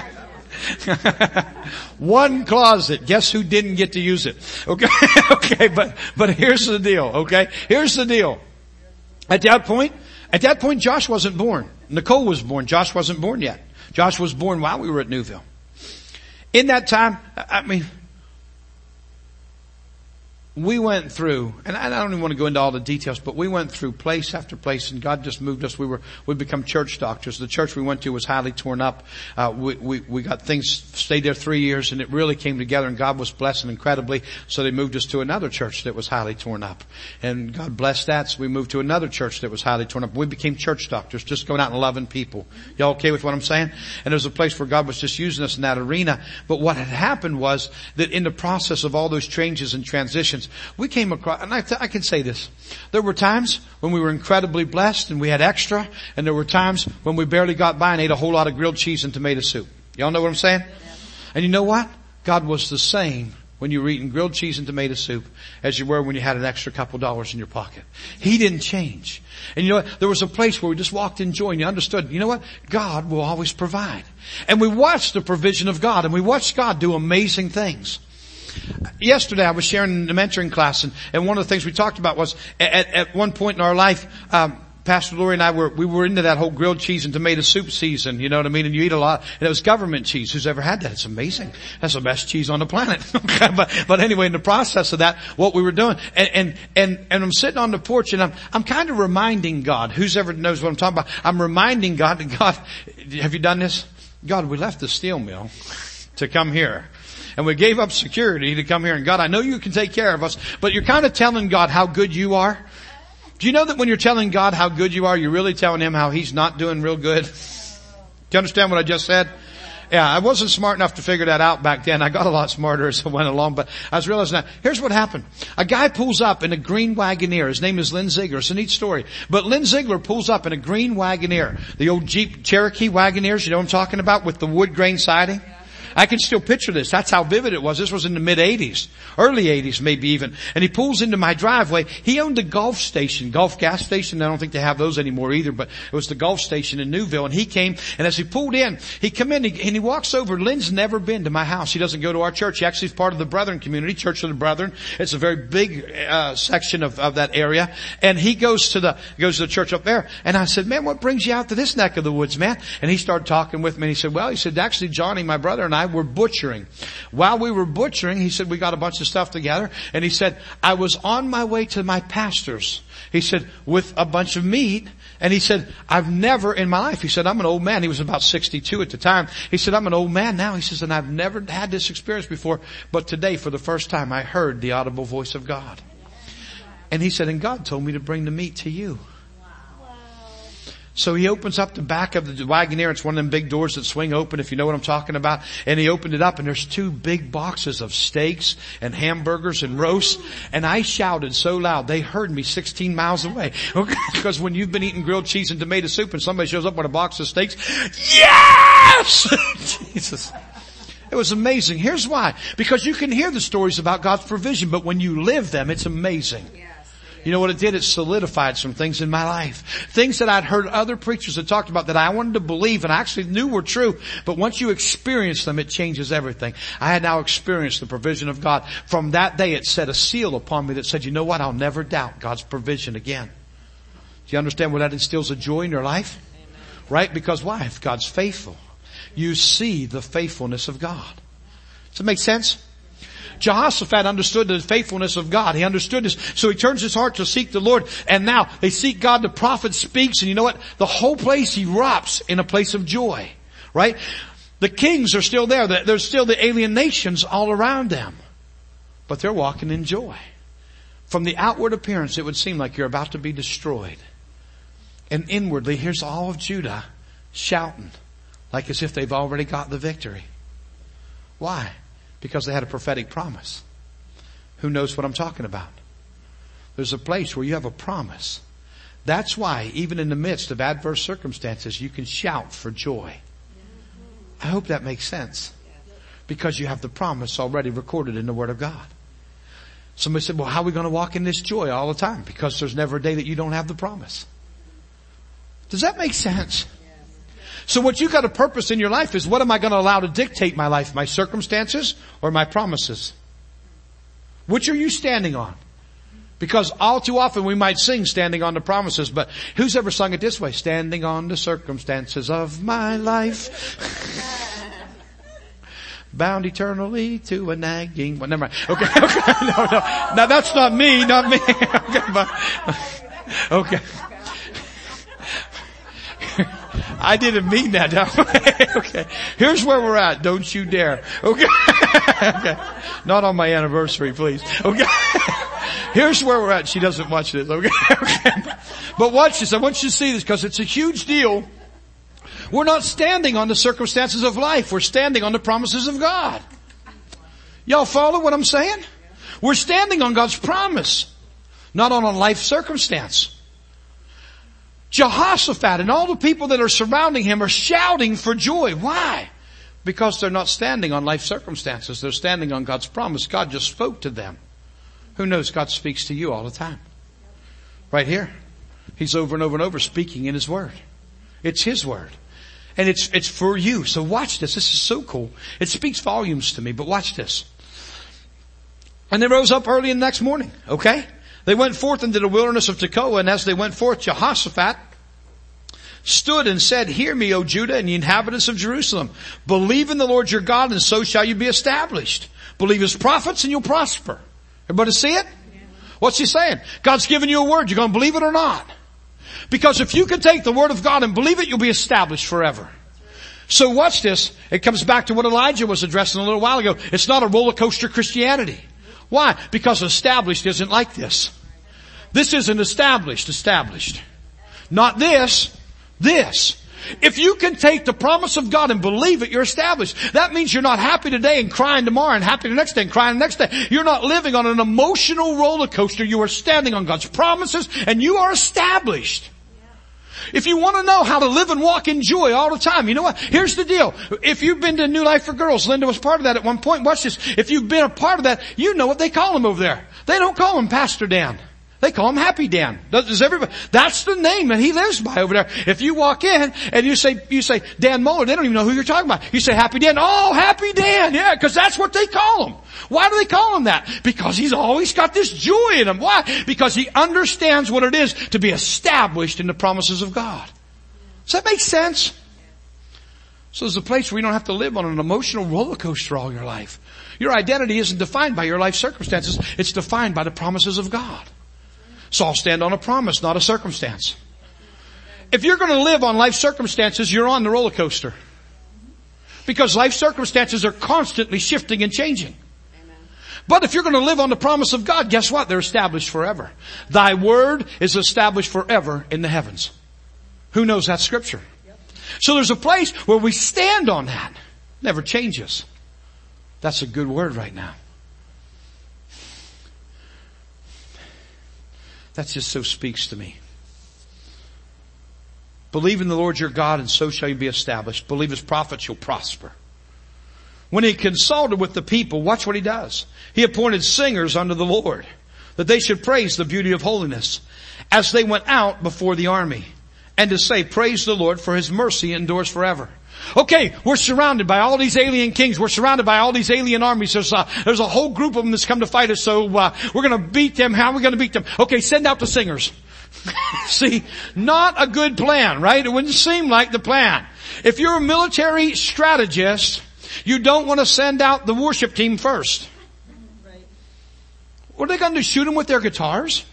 One closet. Guess who didn't get to use it? Okay. Okay. But, but here's the deal. Okay. Here's the deal. At that point, at that point, Josh wasn't born. Nicole was born. Josh wasn't born yet. Josh was born while we were at Newville. In that time, I mean, we went through, and I don't even want to go into all the details, but we went through place after place, and God just moved us. We were, we become church doctors. The church we went to was highly torn up. Uh, we, we, we got things, stayed there three years, and it really came together, and God was blessing incredibly. So they moved us to another church that was highly torn up. And God blessed that, so we moved to another church that was highly torn up. We became church doctors, just going out and loving people. Y'all okay with what I'm saying? And there was a place where God was just using us in that arena. But what had happened was that in the process of all those changes and transitions, we came across, and I, th- I can say this, there were times when we were incredibly blessed and we had extra, and there were times when we barely got by and ate a whole lot of grilled cheese and tomato soup. Y'all know what I'm saying? And you know what? God was the same when you were eating grilled cheese and tomato soup as you were when you had an extra couple dollars in your pocket. He didn't change. And you know what? There was a place where we just walked in joy and you understood, you know what? God will always provide. And we watched the provision of God, and we watched God do amazing things. Yesterday I was sharing in the mentoring class, and, and one of the things we talked about was at, at one point in our life, um, Pastor Lori and I were, we were into that whole grilled cheese and tomato soup season, you know what I mean? And you eat a lot, and it was government cheese. Who's ever had that? It's amazing. That's the best cheese on the planet. but, but anyway, in the process of that, what we were doing, and, and, and, and I'm sitting on the porch, and I'm, I'm kind of reminding God, who's ever knows what I'm talking about, I'm reminding God, God, have you done this? God, we left the steel mill to come here. And we gave up security to come here. And God, I know you can take care of us, but you're kind of telling God how good you are. Do you know that when you're telling God how good you are, you're really telling Him how He's not doing real good? Do you understand what I just said? Yeah, I wasn't smart enough to figure that out back then. I got a lot smarter as I went along, but I was realizing that. Here's what happened. A guy pulls up in a green Wagoneer. His name is Lynn Ziegler. It's a neat story. But Lynn Ziegler pulls up in a green Wagoneer. The old Jeep Cherokee Wagoneers, you know what I'm talking about, with the wood grain siding? I can still picture this. That's how vivid it was. This was in the mid eighties, early eighties maybe even. And he pulls into my driveway. He owned a Gulf station, Gulf gas station. I don't think they have those anymore either, but it was the Gulf station in Newville. And he came, and as he pulled in, he come in and he walks over. Lynn's never been to my house. He doesn't go to our church. He actually is part of the Brethren community, Church of the Brethren. It's a very big uh section of, of that area. And he goes to the goes to the church up there. And I said, man, what brings you out to this neck of the woods, man? And he started talking with me, and he said, well, he said, actually, Johnny, my brother, and I were butchering. While we were butchering, he said, we got a bunch of stuff together. And he said, I was on my way to my pastor's. He said, with a bunch of meat. And he said, I've never in my life, he said, I'm an old man. He was about sixty-two at the time. He said, I'm an old man now. He says, and I've never had this experience before. But today, for the first time, I heard the audible voice of God. And he said, and God told me to bring the meat to you. So he opens up the back of the Wagoneer. It's one of them big doors that swing open, if you know what I'm talking about. And he opened it up, and there's two big boxes of steaks and hamburgers and roasts. And I shouted so loud, they heard me sixteen miles away. Because when you've been eating grilled cheese and tomato soup and somebody shows up with a box of steaks, yes! Jesus. It was amazing. Here's why. Because you can hear the stories about God's provision, but when you live them, it's amazing. You know what it did? It solidified some things in my life. Things that I'd heard other preachers that talked about that I wanted to believe and I actually knew were true. But once you experience them, it changes everything. I had now experienced the provision of God. From that day, it set a seal upon me that said, you know what? I'll never doubt God's provision again. Do you understand where that instills a joy in your life? Amen. Right? Because why? If God's faithful, you see the faithfulness of God. Does it make sense? Jehoshaphat understood the faithfulness of God. He understood this. So he turns his heart to seek the Lord. And now they seek God. The prophet speaks. And you know what? The whole place erupts in a place of joy. Right? The kings are still there. There's still the alien nations all around them. But they're walking in joy. From the outward appearance, it would seem like you're about to be destroyed. And inwardly, here's all of Judah shouting. Like as if they've already got the victory. Why? Because they had a prophetic promise. Who knows what I'm talking about? There's a place where you have a promise. That's why, even in the midst of adverse circumstances, you can shout for joy. I hope that makes sense. Because you have the promise already recorded in the Word of God. Somebody said, well, how are we going to walk in this joy all the time? Because there's never a day that you don't have the promise. Does that make sense? So what you got a purpose in your life is, what am I going to allow to dictate my life? My circumstances or my promises? Which are you standing on? Because all too often we might sing standing on the promises, but who's ever sung it this way? Standing on the circumstances of my life. bound eternally to a nagging. Well, never mind. Okay, okay. No, no. Now that's not me, not me. Okay, but, okay. I didn't mean that. Okay. Here's where we're at. Don't you dare. Okay. Okay. Not on my anniversary, please. Okay. Here's where we're at. She doesn't watch this. Okay. Okay. But watch this. I want you to see this because it's a huge deal. We're not standing on the circumstances of life. We're standing on the promises of God. Y'all follow what I'm saying? We're standing on God's promise, not on a life circumstance. Jehoshaphat and all the people that are surrounding him are shouting for joy. Why? Because they're not standing on life circumstances. They're standing on God's promise. God just spoke to them. Who knows? God speaks to you all the time. Right here. He's over and over and over speaking in His Word. It's His Word. And it's, it's for you. So watch this. This is so cool. It speaks volumes to me, but watch this. And they rose up early in the next morning. Okay? They went forth into the wilderness of Tekoa, and as they went forth, Jehoshaphat stood and said, "Hear me, O Judah and the inhabitants of Jerusalem. Believe in the Lord your God, and so shall you be established. Believe His prophets, and you'll prosper." Everybody see it? What's He saying? God's given you a word. You're going to believe it or not? Because if you can take the word of God and believe it, you'll be established forever. So watch this. It comes back to what Elijah was addressing a little while ago. It's not a roller coaster Christianity. Why? Because established isn't like this. This isn't established, established. Not this, this. If you can take the promise of God and believe it, you're established. That means you're not happy today and crying tomorrow and happy the next day and crying the next day. You're not living on an emotional roller coaster. You are standing on God's promises and you are established. If you want to know how to live and walk in joy all the time, you know what? Here's the deal. If you've been to New Life for Girls, Linda was part of that at one point. Watch this. If you've been a part of that, you know what they call him over there. They don't call him Pastor Dan. They call him Happy Dan. Does everybody? That's the name that he lives by over there. If you walk in and you say, you say Dan Moeller, they don't even know who you're talking about. You say Happy Dan. Oh, Happy Dan. Yeah, because that's what they call him. Why do they call him that? Because he's always got this joy in him. Why? Because he understands what it is to be established in the promises of God. Does that make sense? So there's a place where you don't have to live on an emotional roller coaster all your life. Your identity isn't defined by your life circumstances. It's defined by the promises of God. So I'll stand on a promise, not a circumstance. If you're going to live on life circumstances, you're on the roller coaster. Because life circumstances are constantly shifting and changing. But if you're going to live on the promise of God, guess what? They're established forever. Thy word is established forever in the heavens. Who knows that scripture? So there's a place where we stand on that. Never changes. That's a good word right now. That just so speaks to me. Believe in the Lord your God, and so shall you be established. Believe His prophets, you'll prosper. When he consulted with the people, watch what he does. He appointed singers unto the Lord, that they should praise the beauty of holiness, as they went out before the army, and to say, praise the Lord, for His mercy endures forever. Okay, we're surrounded by all these alien kings. We're surrounded by all these alien armies. There's a, there's a whole group of them that's come to fight us, so uh, we're going to beat them. How are we going to beat them? Okay, send out the singers. See, not a good plan, right? It wouldn't seem like the plan. If you're a military strategist, you don't want to send out the worship team first. What are they going to do? Shoot them with their guitars?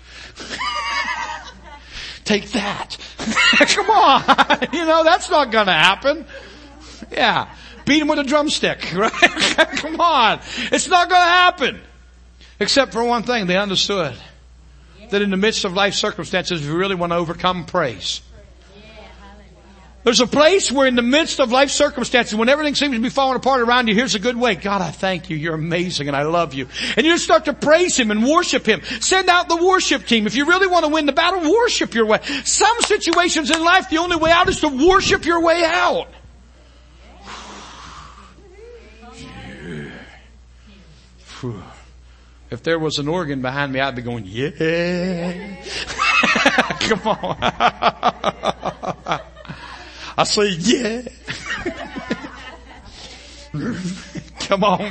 Take that. Come on. You know, that's not going to happen. Yeah. Beat them with a drumstick, right? Come on. It's not going to happen. Except for one thing. They understood that in the midst of life circumstances, if you really want to overcome, praise. There's a place where in the midst of life circumstances, when everything seems to be falling apart around you, here's a good way. God, I thank you. You're amazing and I love you. And you just start to praise Him and worship Him. Send out the worship team. If you really want to win the battle, worship your way. Some situations in life, the only way out is to worship your way out. If there was an organ behind me, I'd be going, yeah. Come on. I say, yeah. Come on.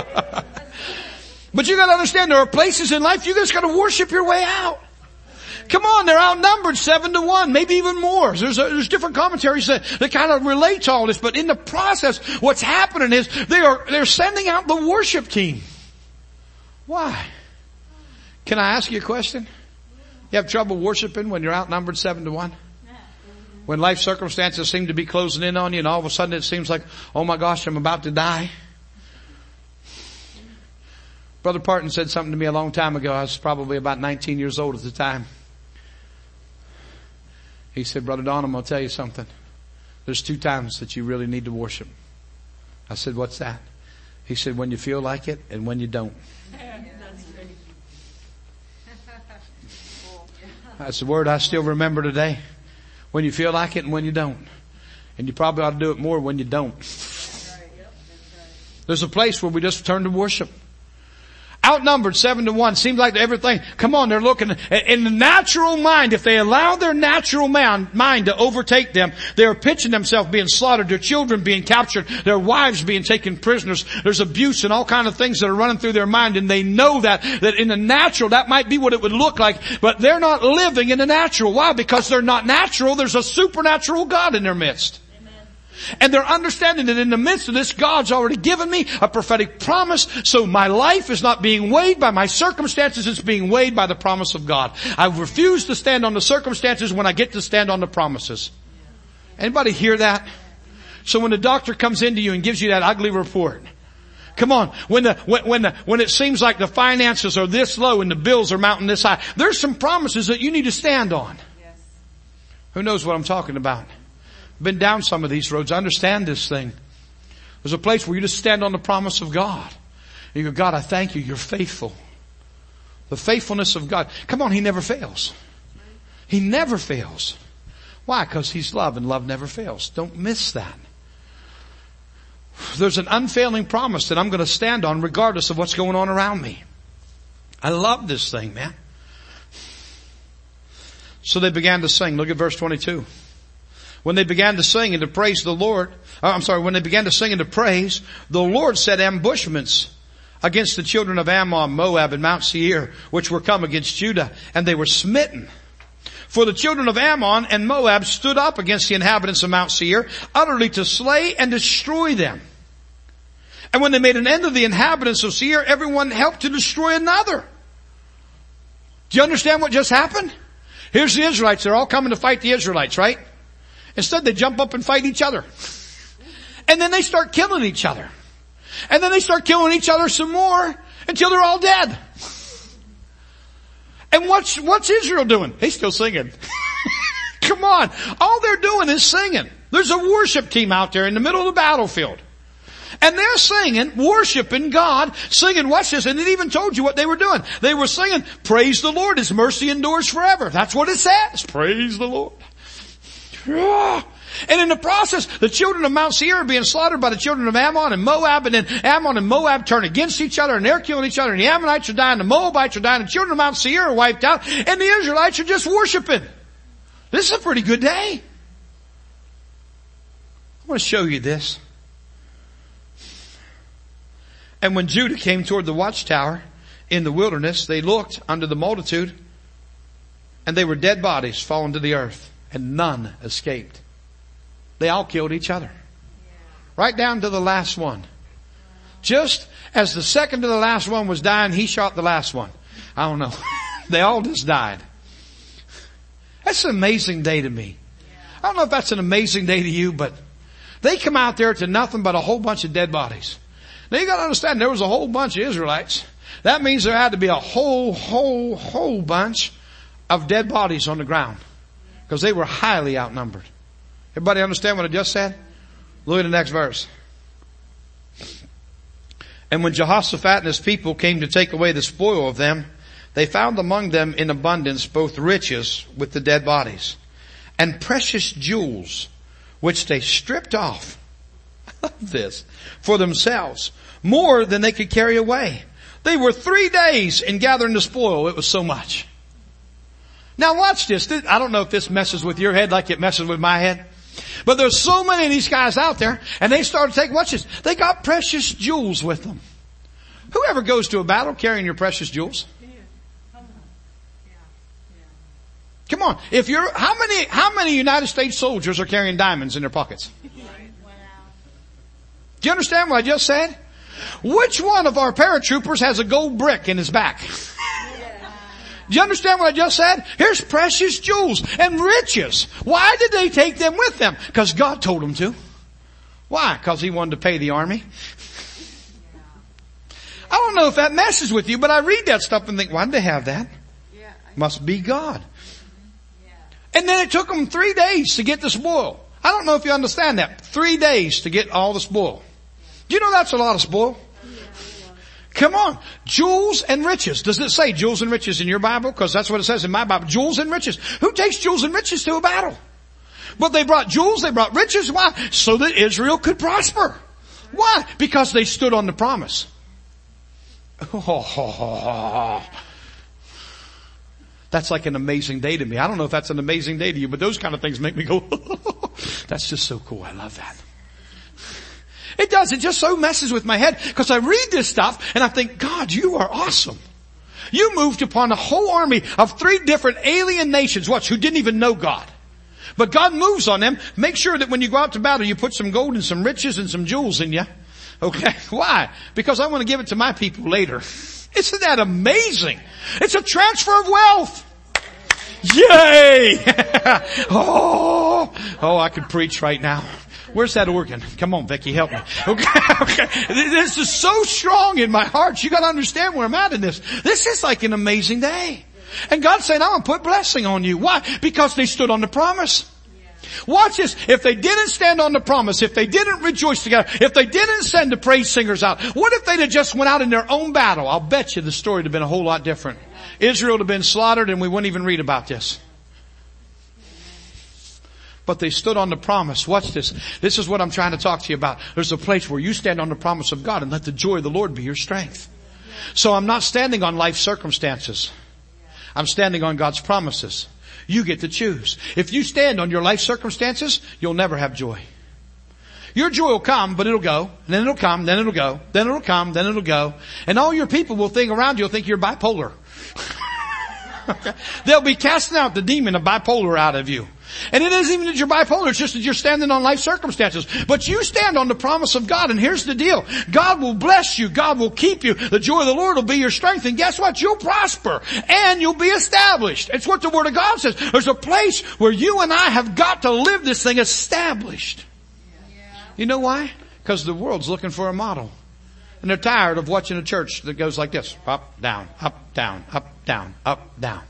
But you got to understand, there are places in life you just got to worship your way out. Come on, they're outnumbered seven to one, maybe even more. There's, a, there's different commentaries that, that kind of relate to all this, but in the process, what's happening is they are, they're sending out the worship team. Why? Can I ask you a question? You have trouble worshiping when you're outnumbered seven to one? When life circumstances seem to be closing in on you and all of a sudden it seems like, oh my gosh, I'm about to die. Brother Parton said something to me a long time ago. I was probably about nineteen years old at the time. He said, Brother Don, I'm going to tell you something. There's two times that you really need to worship. I said, what's that? He said, when you feel like it and when you don't. That's the word I still remember today. When you feel like it and when you don't. And you probably ought to do it more when you don't. There's a place where we just turn to worship. Outnumbered seven to one. Seems like everything, come on, they're looking, in the natural mind, if they allow their natural man, mind to overtake them, they're pitching themselves being slaughtered, their children being captured, their wives being taken prisoners, there's abuse and all kind of things that are running through their mind, and they know that, that in the natural, that might be what it would look like, but they're not living in the natural. Why? Because they're not natural, there's a supernatural God in their midst. And they're understanding that in the midst of this, God's already given me a prophetic promise. So my life is not being weighed by my circumstances. It's being weighed by the promise of God. I refuse to stand on the circumstances when I get to stand on the promises. Anybody hear that? So when the doctor comes into you and gives you that ugly report, come on, when the, when, when the, when it seems like the finances are this low and the bills are mounting this high, there's some promises that you need to stand on. Yes. Who knows what I'm talking about? Been down some of these roads. I understand this thing. There's a place where you just stand on the promise of God. And you go, God, I thank you. You're faithful. The faithfulness of God. Come on, He never fails. He never fails. Why? Because He's love and love never fails. Don't miss that. There's an unfailing promise that I'm going to stand on regardless of what's going on around me. I love this thing, man. So they began to sing. Look at verse twenty-two. When they began to sing and to praise the Lord, I'm sorry, when they began to sing and to praise, the Lord set ambushments against the children of Ammon, Moab, and Mount Seir, which were come against Judah, and they were smitten. For the children of Ammon and Moab stood up against the inhabitants of Mount Seir, utterly to slay and destroy them. And when they made an end of the inhabitants of Seir, everyone helped to destroy another. Do you understand what just happened? Here's the Israelites. They're all coming to fight the Israelites, right? Instead, they jump up and fight each other. And then they start killing each other. And then they start killing each other some more until they're all dead. And what's, what's Israel doing? They're still singing. Come on. All they're doing is singing. There's a worship team out there in the middle of the battlefield. And they're singing, worshiping God, singing, watch this, and it even told you what they were doing. They were singing, praise the Lord, His mercy endures forever. That's what it says. Praise the Lord. And in the process, the children of Mount Seir are being slaughtered by the children of Ammon and Moab, and then Ammon and Moab turn against each other, and they're killing each other, and the Ammonites are dying, the Moabites are dying, the children of Mount Seir are wiped out, and the Israelites are just worshiping. This is a pretty good day. I want to show you this. And when Judah came toward the watchtower in the wilderness, they looked under the multitude, and they were dead bodies fallen to the earth. And none escaped. They all killed each other. Right down to the last one. Just as the second to the last one was dying, he shot the last one. I don't know. They all just died. That's an amazing day to me. I don't know if that's an amazing day to you, but they come out there to nothing but a whole bunch of dead bodies. Now you gotta understand, there was a whole bunch of Israelites. That means there had to be a whole, whole, whole bunch of dead bodies on the ground. Because they were highly outnumbered. Everybody understand what I just said? Look at the next verse. And when Jehoshaphat and his people came to take away the spoil of them, they found among them in abundance both riches with the dead bodies and precious jewels, which they stripped off. I love this. For themselves, more than they could carry away. They were three days in gathering the spoil. It was so much. Now watch this. I don't know if this messes with your head like it messes with my head. But there's so many of these guys out there, and they started taking, watch this, they got precious jewels with them. Whoever goes to a battle carrying your precious jewels? Come on. If you're, how many, how many United States soldiers are carrying diamonds in their pockets? Do you understand what I just said? Which one of our paratroopers has a gold brick in his back? Do you understand what I just said? Here's precious jewels and riches. Why did they take them with them? Because God told them to. Why? Because He wanted to pay the army. I don't know if that messes with you, but I read that stuff and think, why did they have that? Must be God. And then it took them three days to get the spoil. I don't know if you understand that. Three days to get all the spoil. Do you know that's a lot of spoil? Come on. Jewels and riches. Does it say jewels and riches in your Bible? Because that's what it says in my Bible. Jewels and riches. Who takes jewels and riches to a battle? But they brought jewels, they brought riches. Why? So that Israel could prosper. Why? Because they stood on the promise. Oh, that's like an amazing day to me. I don't know if that's an amazing day to you, but those kind of things make me go, that's just so cool. I love that. It does. It just so messes with my head because I read this stuff and I think, God, you are awesome. You moved upon a whole army of three different alien nations, watch, who didn't even know God. But God moves on them. Make sure that when you go out to battle, you put some gold and some riches and some jewels in you. Okay. Why? Because I want to give it to my people later. Isn't that amazing? It's a transfer of wealth. Yay! oh, oh, I could preach right now. Where's that organ? Come on, Becky, help me. Okay, okay. This is so strong in my heart. You got to understand where I'm at in this. This is like an amazing day. And God's saying, I'm going to put blessing on you. Why? Because they stood on the promise. Watch this. If they didn't stand on the promise, if they didn't rejoice together, if they didn't send the praise singers out, what if they'd have just went out in their own battle? I'll bet you the story would have been a whole lot different. Israel would have been slaughtered and we wouldn't even read about this. But they stood on the promise. Watch this. This is what I'm trying to talk to you about. There's a place where you stand on the promise of God and let the joy of the Lord be your strength. So I'm not standing on life circumstances. I'm standing on God's promises. You get to choose. If you stand on your life circumstances, you'll never have joy. Your joy will come, but it'll go. And then it'll come, then it'll go. Then it'll come, then it'll go. And all your people will think around you will think you're bipolar. Okay. They'll be casting out the demon of bipolar out of you. And it isn't even that you're bipolar, it's just that you're standing on life circumstances. But you stand on the promise of God, and here's the deal. God will bless you. God will keep you. The joy of the Lord will be your strength. And guess what? You'll prosper. And you'll be established. It's what the Word of God says. There's a place where you and I have got to live this thing established. You know why? Because the world's looking for a model. And they're tired of watching a church that goes like this. Up, down, up, down, up, down, up, down.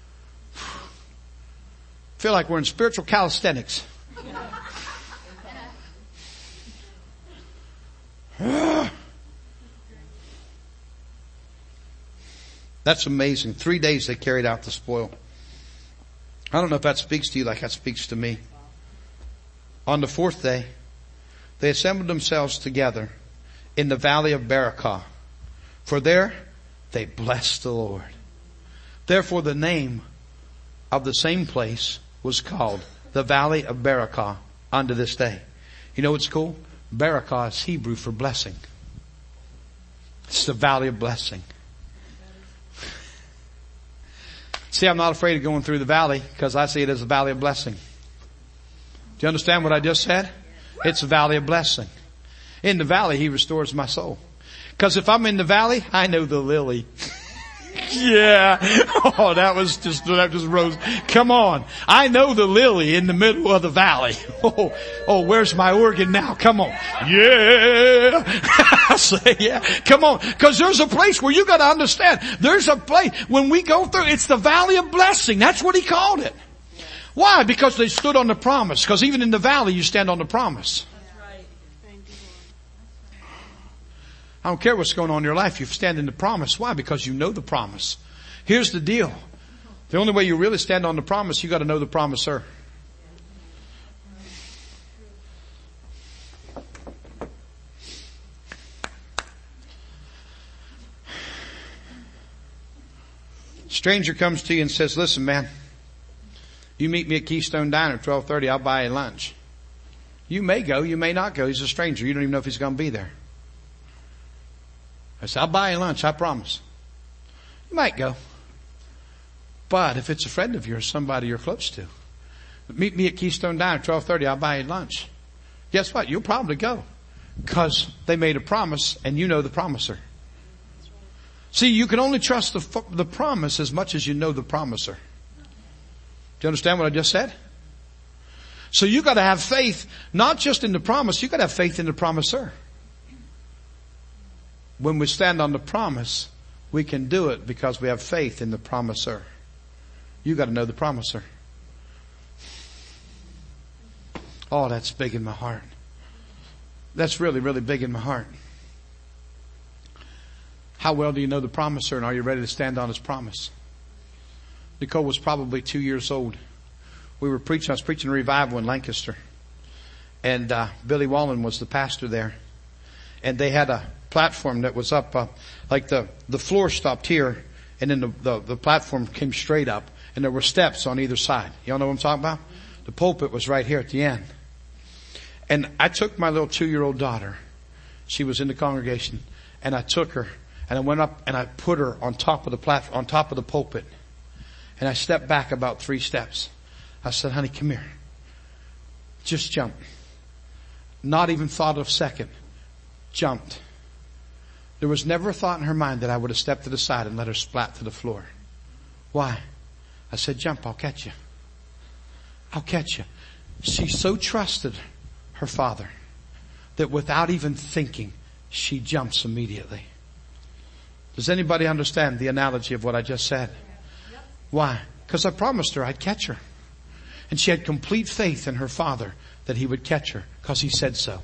Feel like we're in spiritual calisthenics. That's amazing. Three days they carried out the spoil. I don't know if that speaks to you like that speaks to me. On the fourth day, they assembled themselves together in the valley of Berakah. For there they blessed the Lord. Therefore the name of the same place was called the Valley of Berakah unto this day. You know what's cool? Berakah is Hebrew for blessing. It's the Valley of Blessing. See, I'm not afraid of going through the valley because I see it as a valley of blessing. Do you understand what I just said? It's a valley of blessing. In the valley, He restores my soul. Because if I'm in the valley, I know the lily. Yeah. Oh, that was just, that just rose. Come on. I know the lily in the middle of the valley. Oh, oh, where's my organ now? Come on. Yeah. I say, yeah. Come on. Cause there's a place where you gotta understand. There's a place when we go through, it's the valley of blessing. That's what He called it. Why? Because they stood on the promise. Cause even in the valley, you stand on the promise. I don't care what's going on in your life. You stand in the promise. Why? Because you know the promise. Here's the deal. The only way you really stand on the promise, you got to know the promiser. Stranger comes to you and says, listen, man, you meet me at Keystone Diner at twelve thirty. I'll buy you lunch. You may go. You may not go. He's a stranger. You don't even know if he's going to be there. I said, I'll buy you lunch, I promise. You might go. But if it's a friend of yours, somebody you're close to, meet me at Keystone Diner, twelve thirty, I'll buy you lunch. Guess what? You'll probably go. Because they made a promise and you know the promiser. See, you can only trust the, the promise as much as you know the promiser. Do you understand what I just said? So you got to have faith, not just in the promise, you got to have faith in the promiser. When we stand on the promise, we can do it because we have faith in the promiser. You got to know the promiser. Oh, that's big in my heart. That's really, really big in my heart. How well do you know the promiser, and are you ready to stand on his promise? Nicole was probably two years old. We were preaching, I was preaching a revival in Lancaster. And uh, Billy Wallen was the pastor there. And they had a platform that was up, uh, like the, the floor stopped here, and then the, the, the platform came straight up, and there were steps on either side. Y'all know what I'm talking about? The pulpit was right here at the end. And I took my little two-year-old daughter. She was in the congregation. And I took her, and I went up and I put her on top of the platform, on top of the pulpit. And I stepped back about three steps. I said, honey, come here. Just jump. Not even thought of second. Jumped. There was never a thought in her mind that I would have stepped to the side and let her splat to the floor. Why? I said, jump, I'll catch you. I'll catch you. She so trusted her father that without even thinking, she jumps immediately. Does anybody understand the analogy of what I just said? Why? Because I promised her I'd catch her. And she had complete faith in her father that he would catch her because he said so.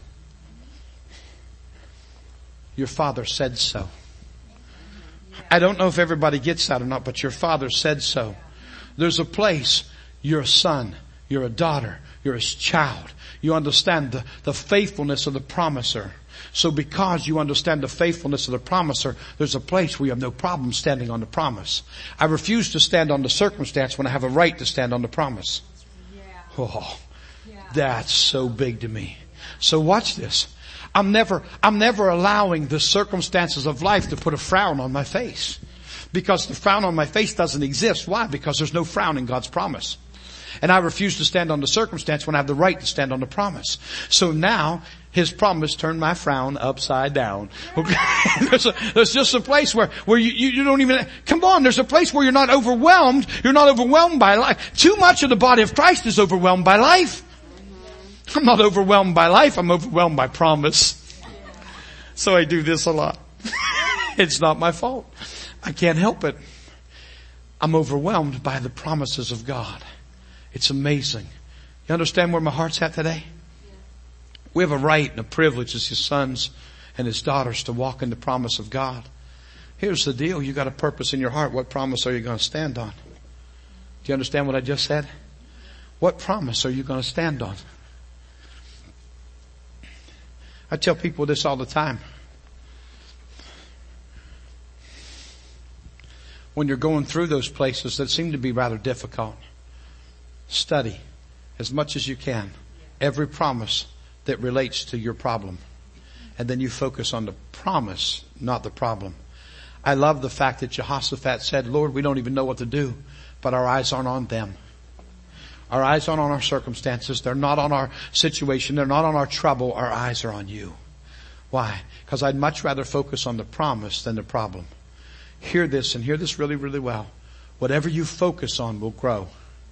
Your father said so. I don't know if everybody gets that or not, but your father said so. There's a place, you're a son, you're a daughter, you're his child. You understand the, the faithfulness of the promiser. So because you understand the faithfulness of the promiser, there's a place where you have no problem standing on the promise. I refuse to stand on the circumstance when I have a right to stand on the promise. Oh, that's so big to me. So watch this. I'm never, I'm never allowing the circumstances of life to put a frown on my face. Because the frown on my face doesn't exist. Why? Because there's no frown in God's promise. And I refuse to stand on the circumstance when I have the right to stand on the promise. So now, his promise turned my frown upside down. Okay? there's, a, there's just a place where, where you, you, you don't even, come on, there's a place where you're not overwhelmed. You're not overwhelmed by life. Too much of the body of Christ is overwhelmed by life. I'm not overwhelmed by life. I'm overwhelmed by promise. So I do this a lot. It's not my fault. I can't help it. I'm overwhelmed by the promises of God. It's amazing. You understand where my heart's at today? We have a right and a privilege as his sons and his daughters to walk in the promise of God. Here's the deal. You got a purpose in your heart. What promise are you going to stand on? Do you understand what I just said? What promise are you going to stand on? I tell people this all the time. When you're going through those places that seem to be rather difficult, study as much as you can every promise that relates to your problem. And then you focus on the promise, not the problem. I love the fact that Jehoshaphat said, Lord, we don't even know what to do, but our eyes aren't on them. Our eyes aren't on our circumstances. They're not on our situation. They're not on our trouble. Our eyes are on you. Why? Because I'd much rather focus on the promise than the problem. Hear this and hear this really, really well. Whatever you focus on will grow.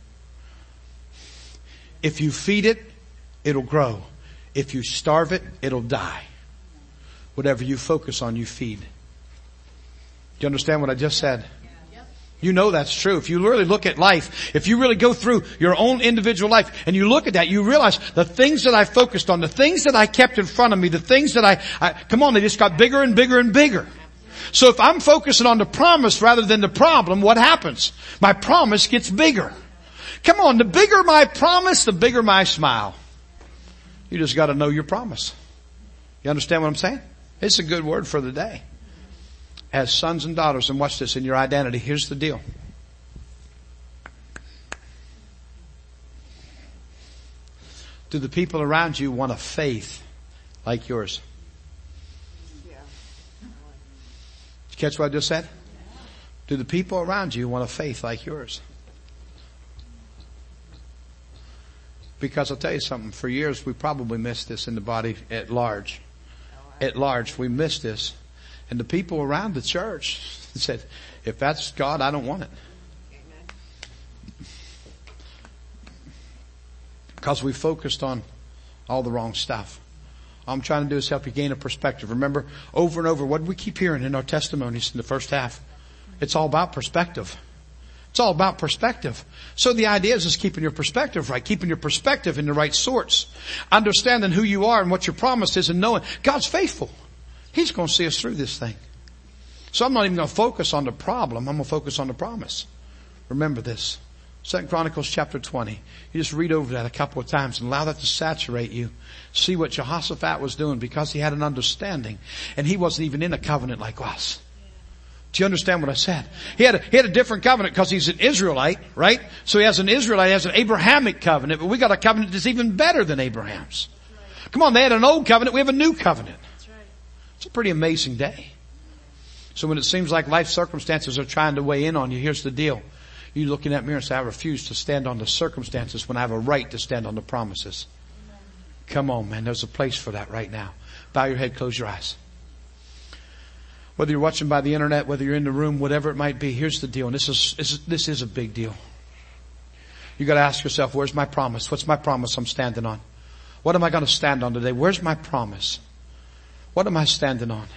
If you feed it, it'll grow. If you starve it, it'll die. Whatever you focus on, you feed. Do you understand what I just said? You know that's true. If you really look at life, if you really go through your own individual life and you look at that, you realize the things that I focused on, the things that I kept in front of me, the things that I, I come on, they just got bigger and bigger and bigger. So if I'm focusing on the promise rather than the problem, what happens? My promise gets bigger. Come on, the bigger my promise, the bigger my smile. You just got to know your promise. You understand what I'm saying? It's a good word for the day. As sons and daughters, and watch this, in your identity, here's the deal. Do the people around you want a faith like yours? Did you catch what I just said? Do the people around you want a faith like yours? Because I'll tell you something, for years we probably missed this in the body at large. At large, we missed this. And the people around the church said, if that's God, I don't want it. Because we focused on all the wrong stuff. All I'm trying to do is help you gain a perspective. Remember, over and over, what do we keep hearing in our testimonies in the first half? It's all about perspective. It's all about perspective. So the idea is just keeping your perspective right, keeping your perspective in the right sorts, understanding who you are and what your promise is, and knowing God's faithful. He's going to see us through this thing. So I'm not even going to focus on the problem. I'm going to focus on the promise. Remember this. Second Chronicles chapter twenty. You just read over that a couple of times and allow that to saturate you. See what Jehoshaphat was doing because he had an understanding. And he wasn't even in a covenant like us. Do you understand what I said? He had a, he had a different covenant because he's an Israelite, right? So he has an Israelite, he has an Abrahamic covenant, but we got a covenant that's even better than Abraham's. Come on, they had an old covenant, we have a new covenant. It's a pretty amazing day. So when it seems like life circumstances are trying to weigh in on you, here's the deal. You look in that mirror and say, I refuse to stand on the circumstances when I have a right to stand on the promises. Amen. Come on, man. There's a place for that right now. Bow your head, close your eyes. Whether you're watching by the internet, whether you're in the room, whatever it might be, here's the deal. And this is, this is, this is a big deal. You gotta ask yourself, where's my promise? What's my promise I'm standing on? What am I gonna stand on today? Where's my promise? What am I standing on?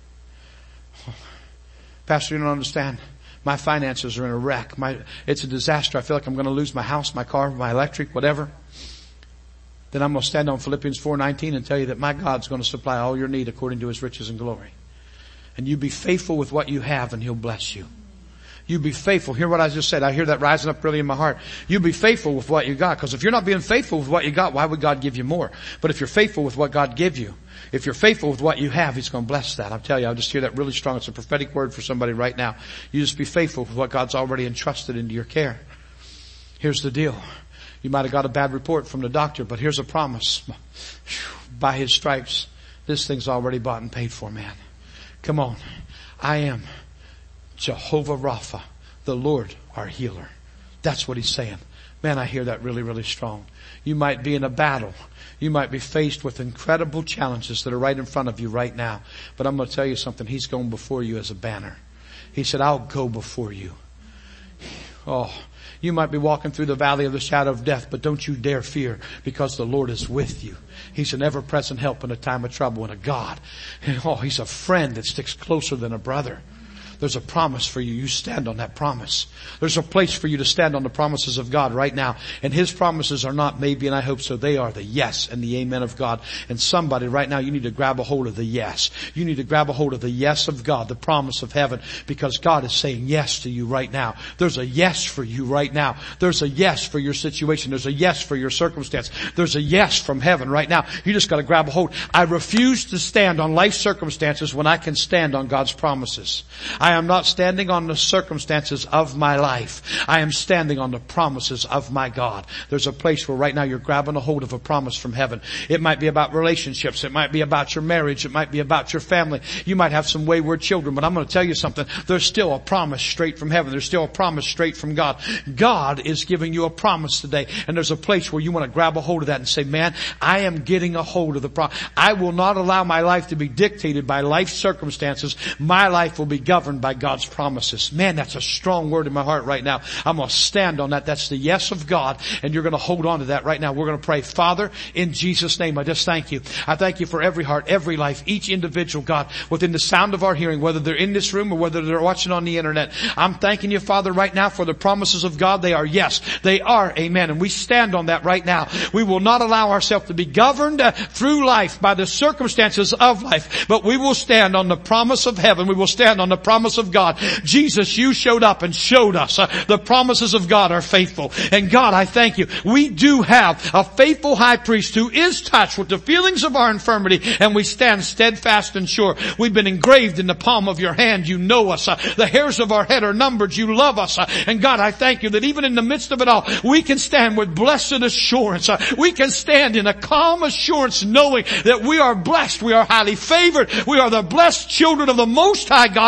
Pastor, you don't understand. My finances are in a wreck. My, it's a disaster. I feel like I'm going to lose my house, my car, my electric, whatever. Then I'm going to stand on Philippians four nineteen and tell you that my God's going to supply all your need according to His riches and glory. And you be faithful with what you have and He'll bless you. You be faithful. Hear what I just said. I hear that rising up really in my heart. You be faithful with what you got. Because if you're not being faithful with what you got, why would God give you more? But if you're faithful with what God gives you, if you're faithful with what you have, He's going to bless that. I'll tell you, I just hear that really strong. It's a prophetic word for somebody right now. You just be faithful with what God's already entrusted into your care. Here's the deal. You might have got a bad report from the doctor, but here's a promise. By His stripes, this thing's already bought and paid for, man. Come on. I am Jehovah Rapha, the Lord our healer. That's what He's saying. Man, I hear that really, really strong. You might be in a battle. You might be faced with incredible challenges that are right in front of you right now. But I'm going to tell you something. He's going before you as a banner. He said, I'll go before you. Oh, you might be walking through the valley of the shadow of death, but don't you dare fear because the Lord is with you. He's an ever-present help in a time of trouble and a God. And oh, He's a friend that sticks closer than a brother. There's a promise for you. You stand on that promise. There's a place for you to stand on the promises of God right now. And His promises are not maybe and I hope so. They are the yes and the amen of God. And somebody right now, you need to grab a hold of the yes. You need to grab a hold of the yes of God, the promise of heaven, because God is saying yes to you right now. There's a yes for you right now. There's a yes for your situation. There's a yes for your circumstance. There's a yes from heaven right now. You just got to grab a hold. I refuse to stand on life circumstances when I can stand on God's promises. I am not standing on the circumstances of my life. I am standing on the promises of my God. There's a place where right now you're grabbing a hold of a promise from heaven. It might be about relationships. It might be about your marriage. It might be about your family. You might have some wayward children, but I'm going to tell you something. There's still a promise straight from heaven. There's still a promise straight from God. God is giving you a promise today, and there's a place where you want to grab a hold of that and say, man, I am getting a hold of the promise. I will not allow my life to be dictated by life circumstances. My life will be governed by God's promises. Man, that's a strong word in my heart right now. I'm going to stand on that. That's the yes of God, and you're going to hold on to that right now. We're going to pray. Father, in Jesus' name, I just thank you. I thank you for every heart, every life, each individual, God, within the sound of our hearing, whether they're in this room or whether they're watching on the internet. I'm thanking you, Father, right now for the promises of God. They are yes. They are amen. And we stand on that right now. We will not allow ourselves to be governed uh, through life by the circumstances of life, but we will stand on the promise of heaven. We will stand on the promise of God. Jesus, you showed up and showed us uh, the promises of God are faithful. And God, I thank you. We do have a faithful high priest who is touched with the feelings of our infirmity, and we stand steadfast and sure. We've been engraved in the palm of your hand. You know us. Uh, the hairs of our head are numbered. You love us. Uh, and God, I thank you that even in the midst of it all, we can stand with blessed assurance. Uh, we can stand in a calm assurance knowing that we are blessed. We are highly favored. We are the blessed children of the Most High God, and we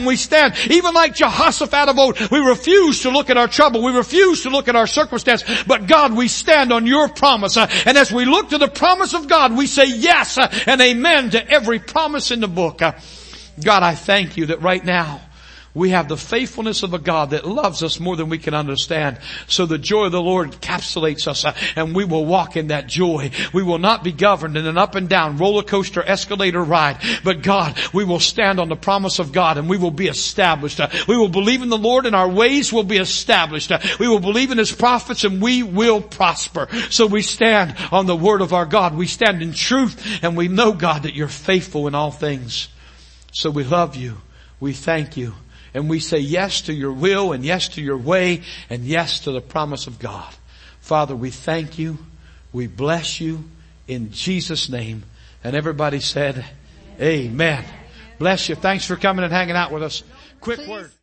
we stand. Even like Jehoshaphat of old, we refuse to look at our trouble. We refuse to look at our circumstance. But God, we stand on your promise. Uh, and as we look to the promise of God, we say yes uh, and amen to every promise in the book. Uh, God, I thank you that right now, we have the faithfulness of a God that loves us more than we can understand. So the joy of the Lord encapsulates us, uh, and we will walk in that joy. We will not be governed in an up and down roller coaster escalator ride. But God, we will stand on the promise of God and we will be established. Uh, we will believe in the Lord and our ways will be established. Uh, we will believe in His prophets and we will prosper. So we stand on the word of our God. We stand in truth and we know, God, that you're faithful in all things. So we love you. We thank you. And we say yes to your will and yes to your way and yes to the promise of God. Father, we thank you. We bless you in Jesus' name. And everybody said, Amen. Amen. Bless you. Thanks for coming and hanging out with us. Quick word.